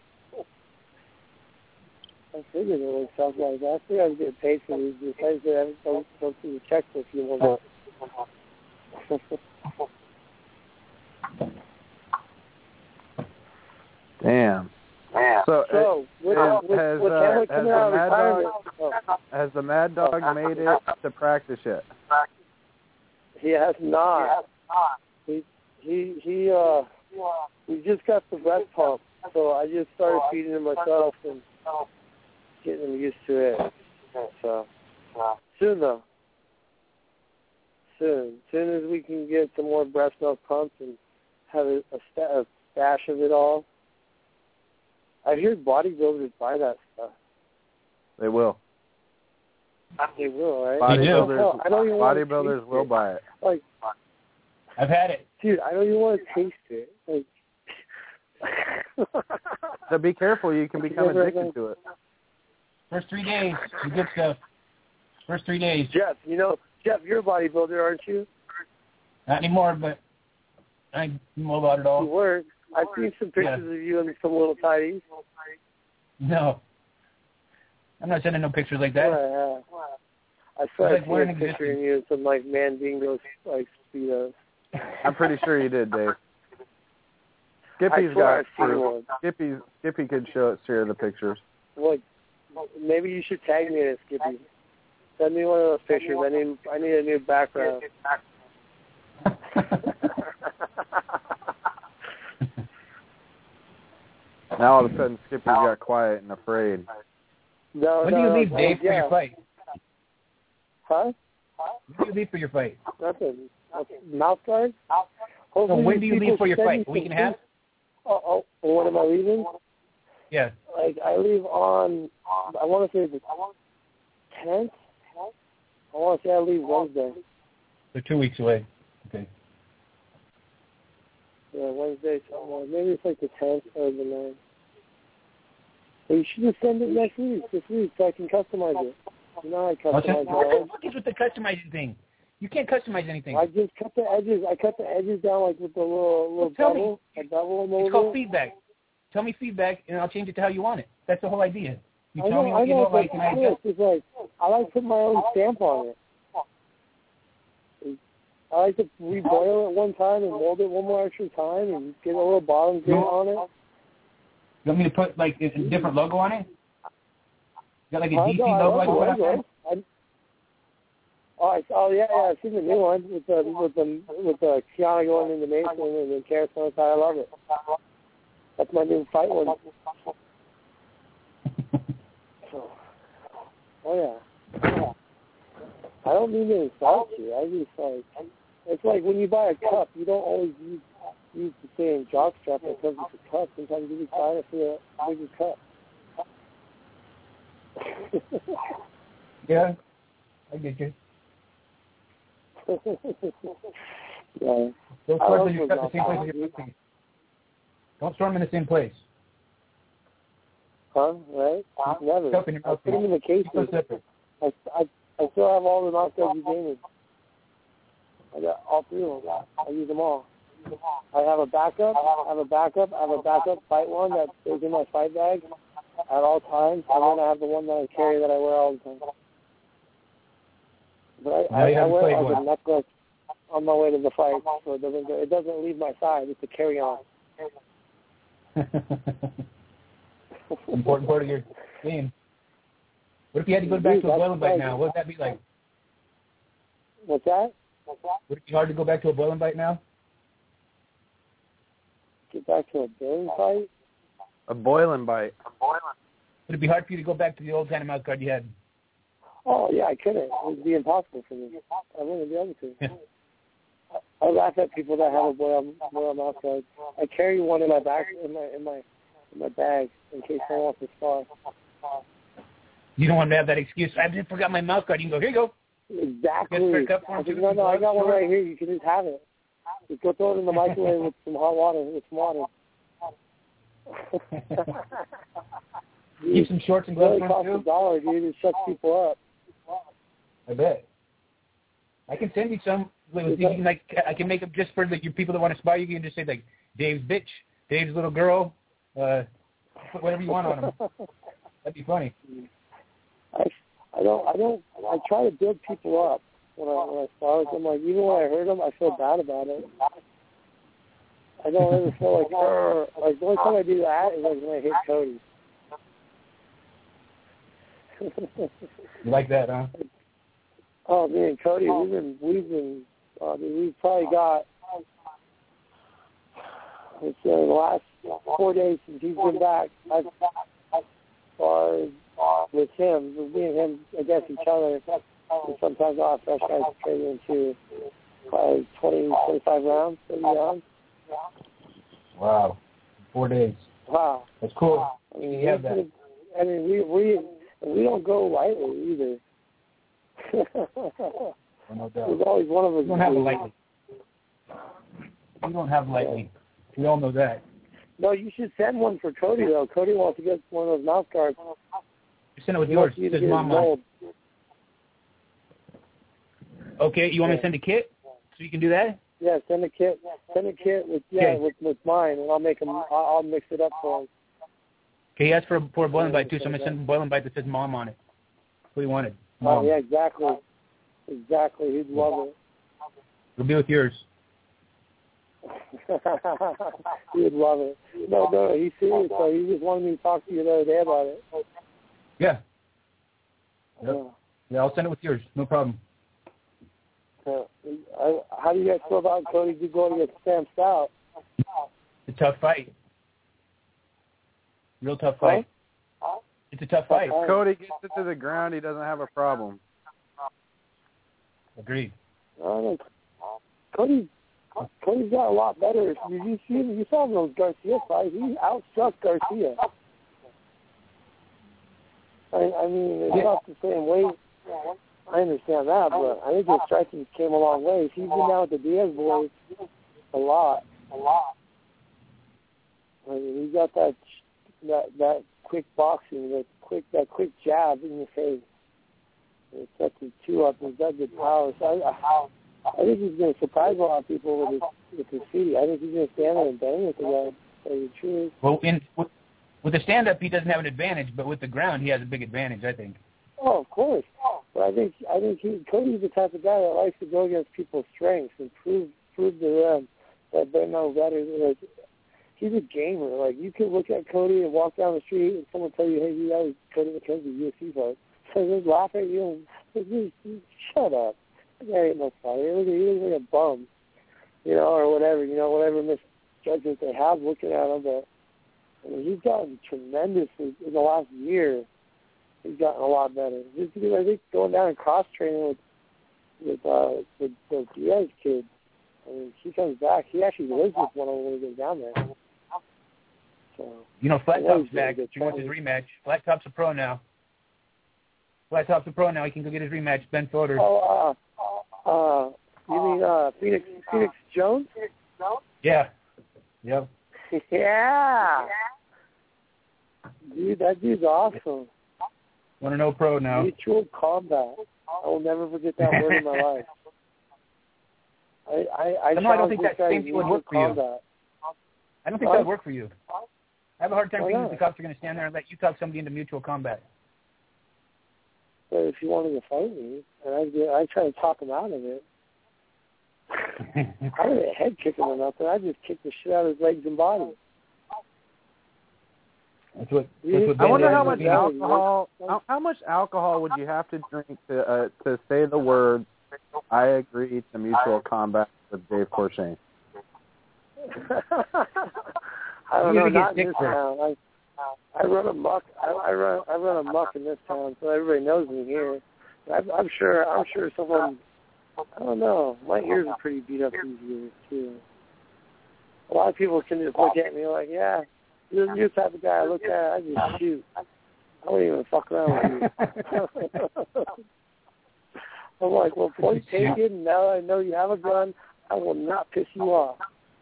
I figured it was something like that. I figured I was getting paid for these. Besides that, I haven't go through the checkbook a few more months. Damn. So has the Mad Dog made it to practice yet? He has not. We just got the breast pump, so I just started feeding him myself and getting him used to it. So soon though. Soon as we can get some more breast milk pumps and have a stash of it all. I heard bodybuilders buy that stuff. They will. They will, right? Bodybuilders will buy it. Like, I've had it. Dude, I don't even want to taste it. Like, so be careful, you can become addicted to it. First 3 days, the good stuff. First 3 days. Jeff, you're a bodybuilder, aren't you? Not anymore, but I know about it all. You were. I've seen some pictures of you in some little tighties. No. I'm not sending no pictures like that. I saw a picture of you in some, like, Mandingo, like, Speedos. I'm pretty sure you did, Dave. Skippy could share the pictures. Like, maybe you should tag me in it, Skippy. Send me one of those pictures. I need a new background. Now all of a sudden Skippy got quiet and afraid. When do you leave, Dave, for your fight? Huh? When do you leave for your fight? Nothing. Mouth guard? So when do you leave for your fight? A week and a half? Oh, when am I leaving? Yeah. Like, I leave on, I want to say the 10th. I want to say I leave Wednesday. So 2 weeks away. Okay. Yeah, Wednesday somewhere. Maybe it's like the 10th or the 9th. But you should just send it this week, so I can customize it. You know I customize it. What the fuck is with the customizing thing? You can't customize anything. I just cut the edges. I cut the edges down like with the little bevel. It's called feedback. Tell me feedback, and I'll change it to how you want it. That's the whole idea. You tell me what you don't like, and I adjust. It's like, I like to put my own stamp on it. I like to reboil it one time and mold it one more extra time and get a little bottom grit on it. You want me to put, like, a different logo on it? You got, like, a DC logo I can put on there? Oh yeah, I've seen the new one with the Kiana going into Mason and then Karis on the side. I love it. That's my new fight one. Oh yeah. I don't mean to insult you. I just it's like when you buy a cup, you don't always use the same jockstrap that comes with the cup. Sometimes you just buy it for a bigger cup. Yeah, I get you. Yeah. Don't storm your cup the same place as your cup. Don't storm in the same place. Huh? Right? Never. Cup in your I put them in the case. I still have all the knockouts you gave me. I got all three of them. I use them all. I have a backup. I have a backup fight one that is in my fight bag at all times, and then I have the one that I carry that I wear all the time. But I wear it as a necklace on my way to the fight, so it doesn't leave my side. It's a carry-on. Important part of your game. What if you had to go back to a boiling bite now? What would that be like? What's that? Would it be hard to go back to a boiling bite now? Get back to a boiling bite? A boiling bite. Would it be hard for you to go back to the old kind of mouth guard you had? Oh, yeah, I couldn't. It would be impossible for me. I wouldn't be able to. I laugh at people that have a boil mouth guard. I carry one in my back, in my bag, in case someone wants to spar. You don't want to have that excuse. I just forgot my mouth guard. You can go, here you go. Exactly. I got one right here. You can just have it. Just go throw it in the microwave with some hot water. With some water. Keep some shorts and gloves on too. It costs $1, dude. It shuts people up. I bet. I can send you some. You can, like, I can make up just for the people that want to spy. You can just say like Dave's bitch, Dave's little girl, whatever you want on him. That'd be funny. I try to build people up when I start them. Like, even when I hurt them, I feel bad about it. I don't ever feel like the only time I do that is like when I hit Cody. You like that, huh? Oh, me and Cody, we've probably got the last 4 days since he's been back. As far as with him, me and him against each other, and sometimes I'll have fresh guys trade into probably 20, 25 rounds, 30 rounds. Wow, 4 days. Wow, that's cool. I mean, you have that. I mean, we don't go lightly either. No doubt. There's always one of us. You don't have it lightly. You don't have lightly. We all know that. No, you should send one for Cody, though. Cody wants to get one of those mouth guards. You send it with yours. It says Mama. Okay, you want me to send a kit so you can do that? Yeah, send a kit. Send a kit with mine, and I'll make them. I'll mix it up for him. Okay, he asked for a boiling bite too, so I'm gonna send a boiling bite that says Mom on it. That's what he wanted. Mom. Oh yeah, exactly. He'd love it. It'll be with yours. He would love it. No, he's serious. So he just wanted me to talk to you the other day about it. Yeah. Yep. Yeah, I'll send it with yours. No problem. How do you guys feel about Cody going against Sam Stout? It's a tough fight. Real tough fight. It's a tough fight. If Cody gets it to the ground, he doesn't have a problem. Agreed. Cody's got a lot better. You saw him in those Garcia fights. He outstruck Garcia. I mean, it's not the same weight. I understand that, but I think his striking came a long way. He's been down with the Diaz boys a lot. I mean, he's got that quick boxing, that quick jab in the face. It sets his two up. He's got good power. So I think he's going to surprise a lot of people with his feet. I think he's going to stand there and bang with the guy. Tell you the truth. Well, with the stand-up, he doesn't have an advantage, but with the ground, he has a big advantage, I think. Oh, of course. But I think Cody's the type of guy that likes to go against people's strengths and prove to them that they're no better. Like, he's a gamer. Like, you can look at Cody and walk down the street and someone tell you, hey, that was Cody McKenzie, UFC fight. So they just laugh at you and just shut up. That guy ain't no fighter. He looks like a bum, or whatever, whatever misjudgment they have looking at him. But I mean, he's gotten tremendously in the last year. He's gotten a lot better. Just because I think going down and cross training with the Diaz kid. I mean, he comes back. He actually lives with one of them when he goes down there. So, Flat Top's back. He wants his rematch. Flat Top's a pro now. He can go get his rematch. Ben Fodor. You mean Phoenix Jones? Yeah. Yep. Yeah. Dude, that dude's awesome. 1-0 pro now. Mutual combat. I will never forget that word in my life. I don't think that same thing would work for you. I don't think that would work for you. I have a hard time thinking that the cops are going to stand there and let you talk somebody into mutual combat. But if you wanted to fight me, and I try to talk him out of it, I didn't head kick him or nothing. I just kicked the shit out of his legs and body. That's what I wonder how much alcohol would you have to drink to say the words, I agree to mutual combat with Dave Corshane? I don't know, not in this town. I run amok. I run amok in this town, so everybody knows me here. I'm sure someone. I don't know. My ears are pretty beat up these years too. A lot of people can just look at me like, yeah, you're the type of guy I look at. I just shoot. I don't even fuck around with you. I'm like, well, point taken. Now I know you have a gun. I will not piss you off.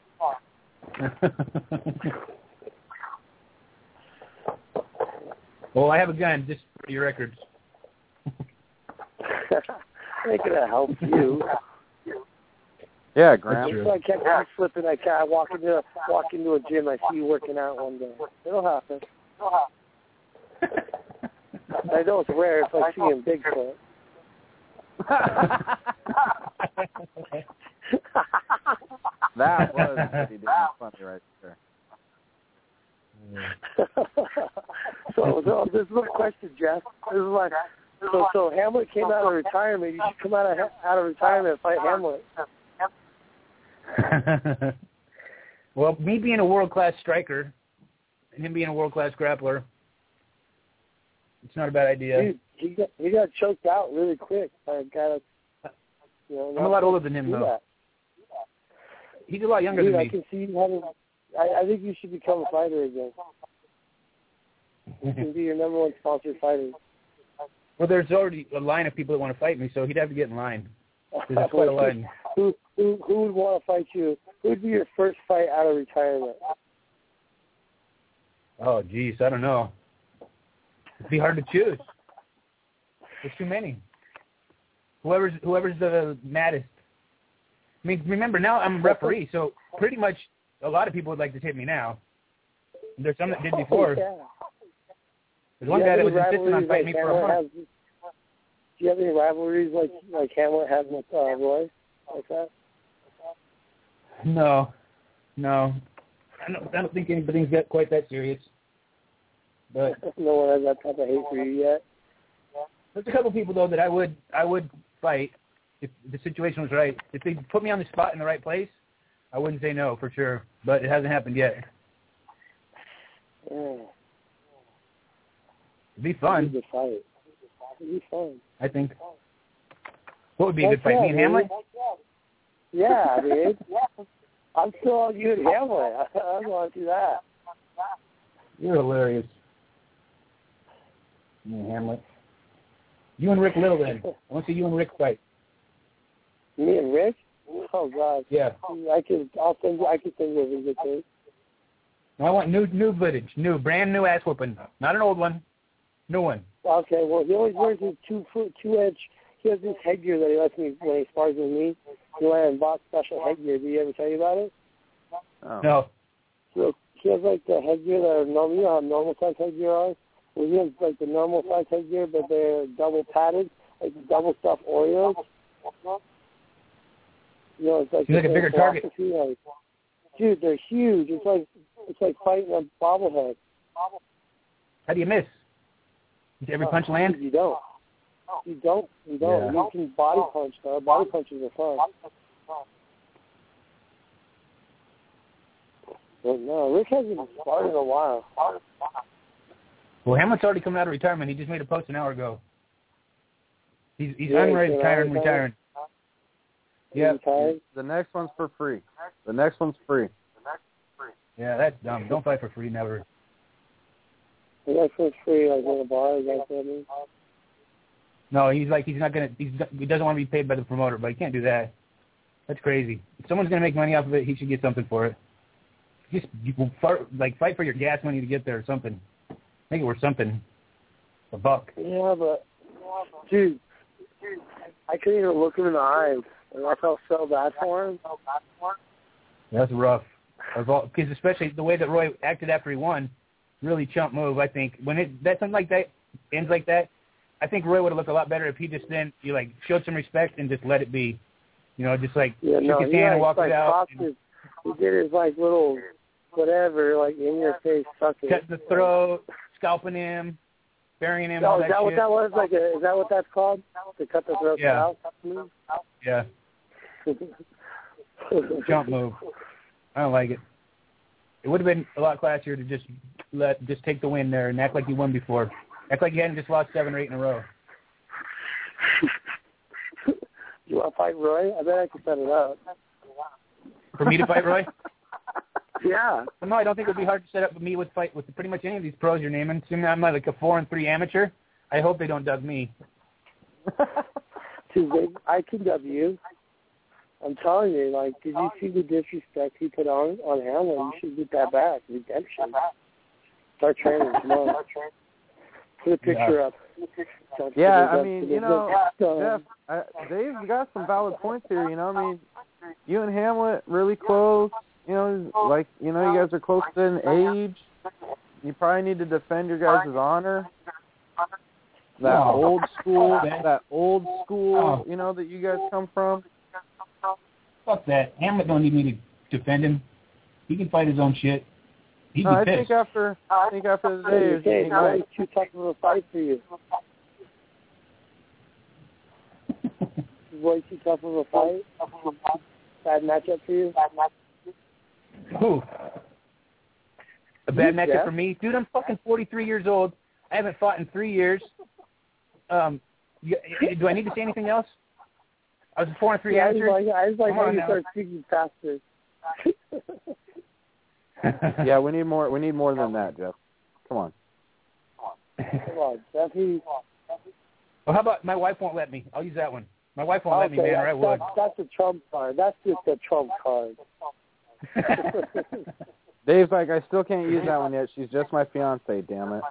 Well, I have a gun, just for your records. I ain't going to help you. Yeah, Graham. So I kept slipping. I walk into a gym. I see you working out one day. It'll happen. I know it's rare. It's like seeing Bigfoot. That was pretty damn funny right there. So this is my question, Jeff. This is my so Hamlet came out of retirement. You should come out of retirement and fight Hamlet. Well, me being a world-class striker and him being a world-class grappler, it's not a bad idea. Dude, he got choked out really quick by a guy that's, I'm a lot older than him, though. He's a lot younger than me. I can see you having. I think you should become a fighter again. You can be your number one sponsored fighter. Well, there's already a line of people that want to fight me, so he'd have to get in line. There's quite a line. Who would want to fight you? Who would be your first fight out of retirement? Oh, geez, I don't know. It'd be hard to choose. There's too many. Whoever's the maddest. I mean, remember, now I'm a referee, so pretty much a lot of people would like to take me now. There's some that did before. Yeah. There's one guy that was insisting on fighting me for a month. Do you have any rivalries like Hamlet has with Roy, like that? No. I don't think anybody's got quite that serious. But no one has that type of hate for you yet. There's a couple people though that I would fight if the situation was right. If they put me on the spot in the right place, I wouldn't say no for sure. But it hasn't happened yet. Yeah. It'd be fun. It'd be fun. I think. What would be a good fight? Me and Hamlet? Yeah, dude. I'm still on you and Hamlet. I want to do that. You're hilarious. Me and Hamlet. You and Rick Little then. I want to see you and Rick fight. Me and Rick? Oh God. Yeah. I can send you a video tape. No, I want new footage. Brand new ass whooping. Not an old one. New one. Okay, well he always wears his 2-edge. He has this headgear that he lets me when he spars with me. He wears bought special headgear. Did he ever tell you about it? Oh. No. So he has like the headgear that are normal. You know how normal size headgear are? Well, he has like the normal size headgear, but they're double padded, like double stuffed Oreos. You know, it's like a bigger target. Like, dude, they're huge. It's like fighting a bobblehead. How do you miss? Does every punch land? You don't. Yeah. You can body punch, though. Body punches are fun. But no, Rick hasn't sparred in a while. Well, Hamlet's already coming out of retirement. He just made a post an hour ago. He's unretired and retiring. Yeah. The next one's for free. Yeah, that's dumb. Don't fight for free, never. The next one's free, like in a bar, is that what I mean? No, he doesn't want to be paid by the promoter, but he can't do that. That's crazy. If someone's going to make money off of it, he should get something for it. Just fight for your gas money to get there or something. Make it worth something. $1. Yeah, but dude, I couldn't even look him in the eyes, and I felt so bad for him. That's rough. Because especially the way that Roy acted after he won, really chump move. I think when something like that ends like that, I think Roy would have looked a lot better if he just then showed some respect and just let it be. Just shook his hand and walked it out. He did his little whatever, in your face sucking. Cut the throat, scalping him, burying him. No, all is that shit. what that was? Is that what that's called? To cut the throat scalp move? Yeah. Jump move. I don't like it. It would have been a lot classier to just take the win there and act like you won before. Act like you hadn't just lost 7 or 8 in a row. You want to fight Roy? I bet I can set it up. For me to fight Roy? Yeah. Well, no, I don't think it would be hard to set up with me with pretty much any of these pros you're naming. Assuming I'm like a 4-3 amateur, I hope they don't dub me. I can dub you. I'm telling you, did you see the disrespect he put on Hamlet? You should get that back. Redemption. Start training. Come on. Put a picture up. Yeah, I mean, Jeff, Dave's got some valid points here, I mean, you and Hamlet really close? You know, like, you know, you guys are close in age. You probably need to defend your guys' honor. That old school, you know, that you guys come from. Fuck that. Hamlet don't need me to defend him. He can fight his own shit. He'd be I pissed. think after the day, it's way too tough of a fight for you. Way too tough of a fight. Bad matchup for you. Who? A bad matchup for me? Dude, I'm fucking 43 years old. I haven't fought in 3 years. Do I need to say anything else? I was a 4-3 amateur. I just like how you start speaking faster. Yeah, we need more than that, Jeff. Come on. Come on, Jeff. Well, how about my wife won't let me? I'll use that one. My wife won't let me, man, or I would. That's a trump card. That's just a trump card. Dave's like, I still can't use that one yet. She's just my fiance, damn it.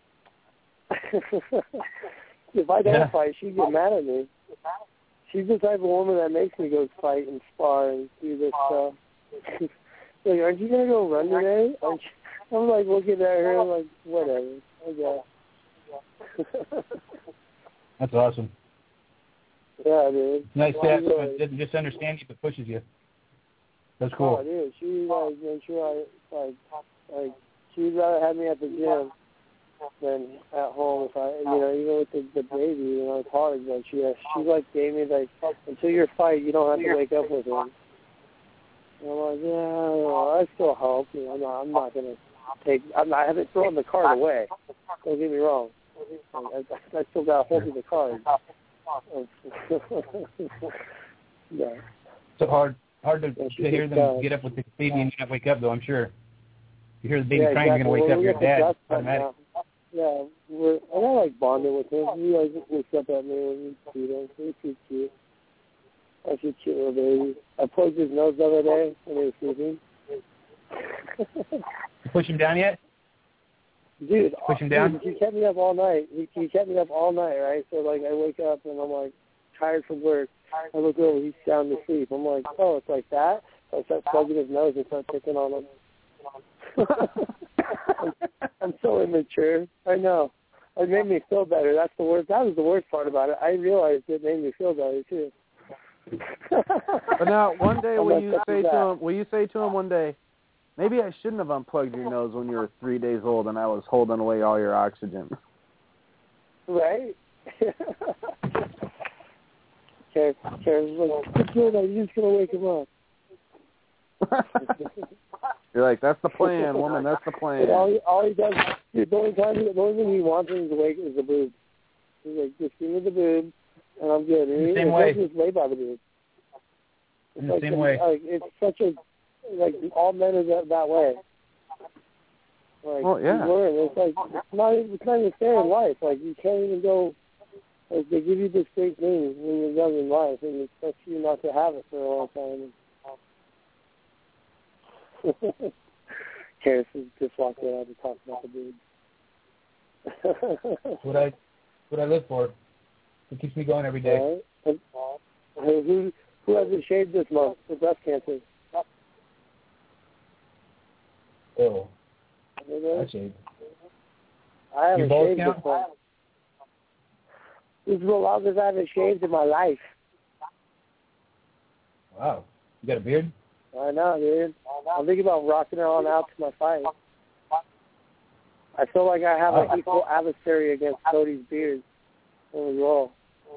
If I don't fight, she'd get mad at me. She's the type of woman that makes me go fight and spar and do this stuff. Like, aren't you going to go run today? I'm like looking at her, I'm like, whatever. I guess. That's awesome. Yeah, dude. It's nice to have someone that doesn't just understand you but pushes you. That's cool. Oh, dude. She'd rather have me at the gym than at home. If I, even with the baby, it's hard. But she like gave me like, until your fight, you don't have to wake up with him. And I'm like, I still help. I'm not gonna take. I haven't thrown the card away. Don't get me wrong. I still got a hold of the card. Yeah. So hard to hear them get up with the baby and not wake up, though. I'm sure. You hear the baby crying, you're gonna wake up your dad. Automatic. Yeah, I like bonding with him. He like wakes up at me when we see him. He's too cute. That's a cute little baby. I plugged his nose the other day when he was sleeping. You push him down yet? Dude, push him down? Dude, he kept me up all night. He kept me up all night, right? So, like, I wake up and I'm, like, tired from work. I look over, he's sound asleep. I'm like, oh, it's like that? So I start plugging his nose and start picking on him. I'm so immature. I know. It made me feel better. That's the worst. That was the worst part about it. I realized it made me feel better, too. But now, one day, will you say to him one day, maybe I shouldn't have unplugged your nose when you were 3 days old and I was holding away all your oxygen. Right? Karen's like, good, I'm just going to wake him up. You're like, that's the plan, woman, that's the plan. All he does, dude, the only thing he wants him to wake is the boobs. He's like, just give me the boobs, and I'm good. And same way. He just lay by the boobs. In the same way. Like, it's such a, like, all men are that way. Like, well, yeah. You learn. It's like, it's not even fair in life. Like, you can't even go, like, they give you this great thing when you're young in life, and it expects you not to have it for a long time. Karis just walked in. I just talked about the boobs. What I live for. It keeps me going every day. Right. Who hasn't shaved this month for breast cancer? Oh. I shaved. I haven't shaved this month. This is the longest I haven't shaved in my life. Wow. You got a beard? I know, dude. I'm thinking about rocking it on out to my fight. I feel like I have an equal adversary against Cody's beard in the role.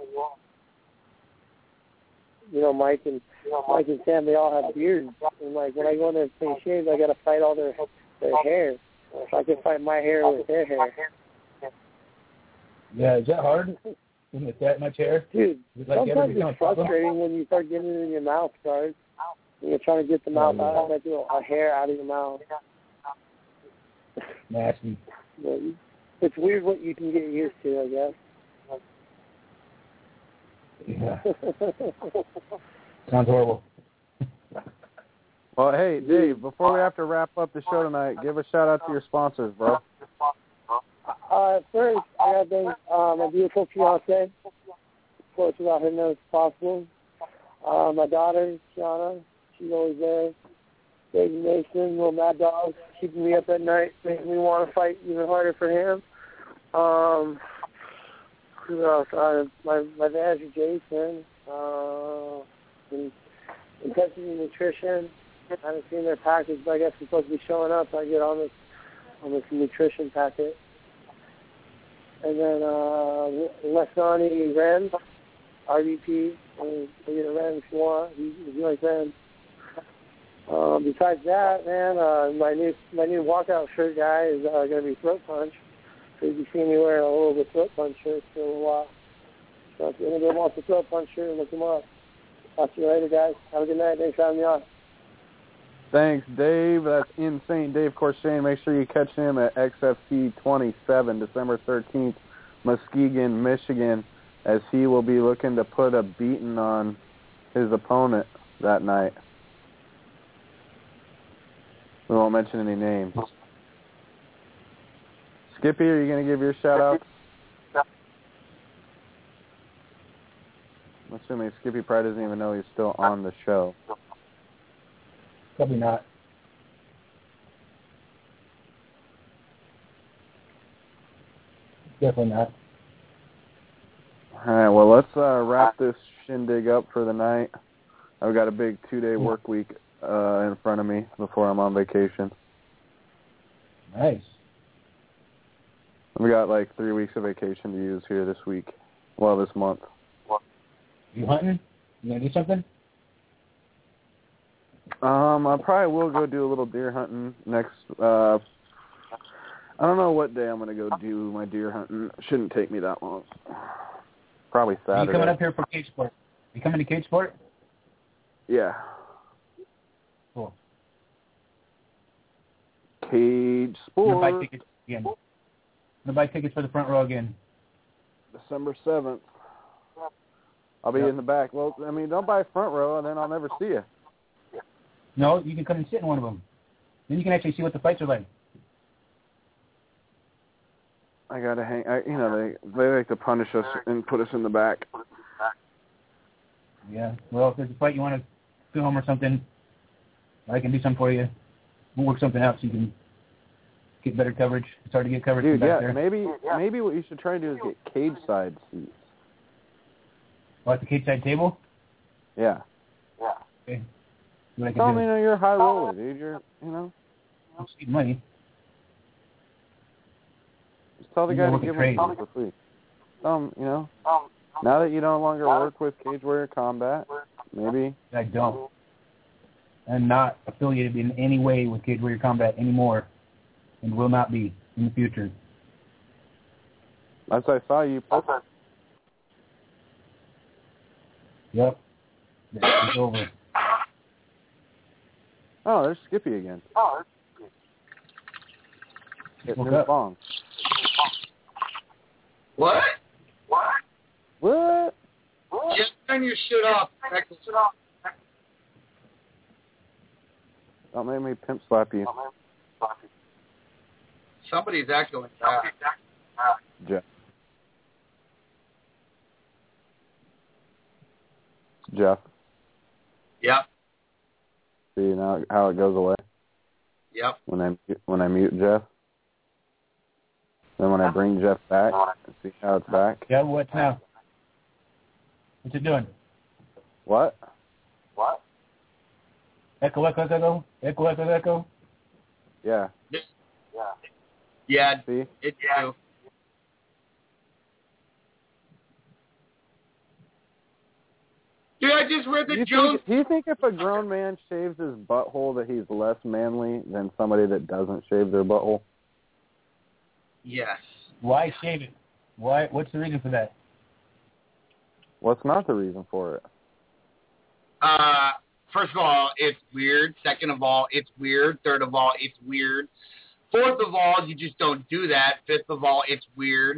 Mike and Sam, they all have beards. And, like, when I go in there and clean shaves, I got to fight all their hair. So I can fight my hair with their hair. Yeah, is that hard? With that much hair? Dude, sometimes it's frustrating when you start getting it in your mouth, guys. And you're trying to get the mouth out, like, a hair out of your mouth. Nasty. It's weird what you can get used to, I guess. Yeah. Sounds horrible. Well, hey, Dave, before we have to wrap up the show tonight, give a shout-out to your sponsors, bro. First, I got to thank my beautiful fiancé. Of course, without her, no it's possible. My daughter, Shauna, she's always there. Baby Mason, little mad dog, keeping me up at night, making me want to fight even harder for him. Who else? My manager, Jason. Intensity Nutrition. I haven't seen their package, but I guess it's supposed to be showing up. So I get on this nutrition packet. And then Lesnani Ren, RVP. You get a Ren if you want. If you like Ren. Besides that, man, my new walkout shirt guy is going to be Throat Punch. So you'll be seeing me wearing a little bit Throat Punch shirt for a while. So if anybody wants a Throat Punch shirt, look him up. Talk to you later, guys. Have a good night. Thanks for having me on. Thanks, Dave. That's Insane Dave Corshane. Make sure you catch him at XFC 27, December 13th, Muskegon, Michigan, as he will be looking to put a beating on his opponent that night. We won't mention any names. Skippy, are you going to give your shout-outs? I'm assuming Skippy probably doesn't even know he's still on the show. Probably not. Definitely not. All right, well, let's wrap this shindig up for the night. I've got a big 2-day work week in front of me before I'm on vacation. Nice. We got like 3 weeks of vacation to use here this week. Well, this month. You hunting? You gonna do something? I probably will go do a little deer hunting next. I don't know what day I'm gonna go do my deer hunting. Shouldn't take me that long. Probably Saturday. Are you coming up here for Cage Sport? You coming to Cage Sport? Yeah. Cool. Cage I'm gonna buy Sport. tickets again. I'm gonna buy tickets for the front row again. December 7th. I'll be in the back. Well, I mean, don't buy front row, and then I'll never see you. No, you can come and sit in one of them. Then you can actually see what the fights are like. I gotta hang. They like to punish us and put us in the back. Yeah. Well, if there's a fight you want to film or something, I can do something for you. We'll work something out so you can get better coverage. It's hard to get coverage Dude, from back yeah, there. maybe what you should try to do is get cage side seats. Oh, at the cage side table? Yeah. Okay. What I can Tell do. them, you're a high roller, dude. I'll see money. Just tell the guy to give him something for free. Tell him, now that you no longer work with Cage Warrior Combat, maybe. I don't. I'm not affiliated in any way with Cage Warrior Combat anymore, and will not be in the future. As I saw you post. Yep. It's over. Oh, there's Skippy again. Hitting his bong. What? What? Just turn your shit off. Don't make me pimp slap you. Somebody's echoing that. Jeff. Jeff. Yep. See now how it goes away? Yep. When I mute Jeff? Then when I bring Jeff back, see how it's back? Yeah, what now? What's it doing? What? Echo, echo, echo? Echo, echo, echo? Yeah. Yeah, See? it do. Dude, I just read the joke. Do you think if a grown man shaves his butthole that he's less manly than somebody that doesn't shave their butthole? Yes. Why shave it? Why? What's the reason for that? What's not the reason for it? First of all, it's weird. Second of all, it's weird. Third of all, it's weird. Fourth of all, you just don't do that. Fifth of all, it's weird.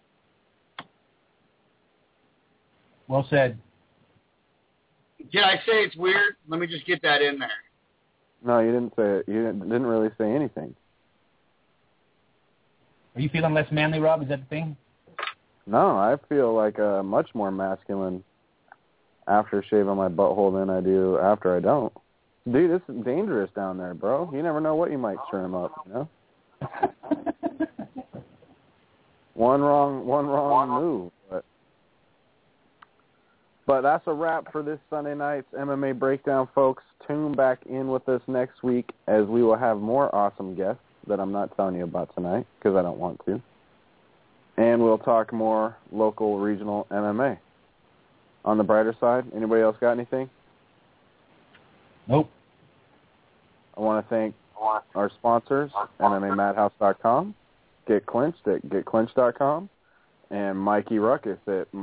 Well said. Did I say it's weird? Let me just get that in there. No, you didn't say it. You didn't really say anything. Are you feeling less manly, Rob? Is that the thing? No, I feel like a much more masculine after shaving my butthole than I do after I don't. Dude, it's dangerous down there, bro. You never know what you might trim up, you know? One wrong move. But that's a wrap for this Sunday night's MMA Breakdown, folks. Tune back in with us next week as we will have more awesome guests that I'm not telling you about tonight because I don't want to. And we'll talk more local, regional MMA. On the brighter side, anybody else got anything? Nope. I want to thank our sponsors, MMAMadhouse.com, Get Clinched at GetClinched.com, and Mikey Ruckus at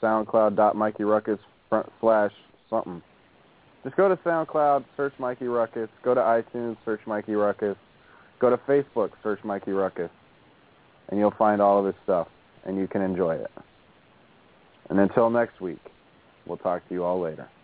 SoundCloud.MikeyRuckus/something. Just go to SoundCloud, search Mikey Ruckus. Go to iTunes, search Mikey Ruckus. Go to Facebook, search Mikey Ruckus. And you'll find all of his stuff, and you can enjoy it. And until next week, we'll talk to you all later.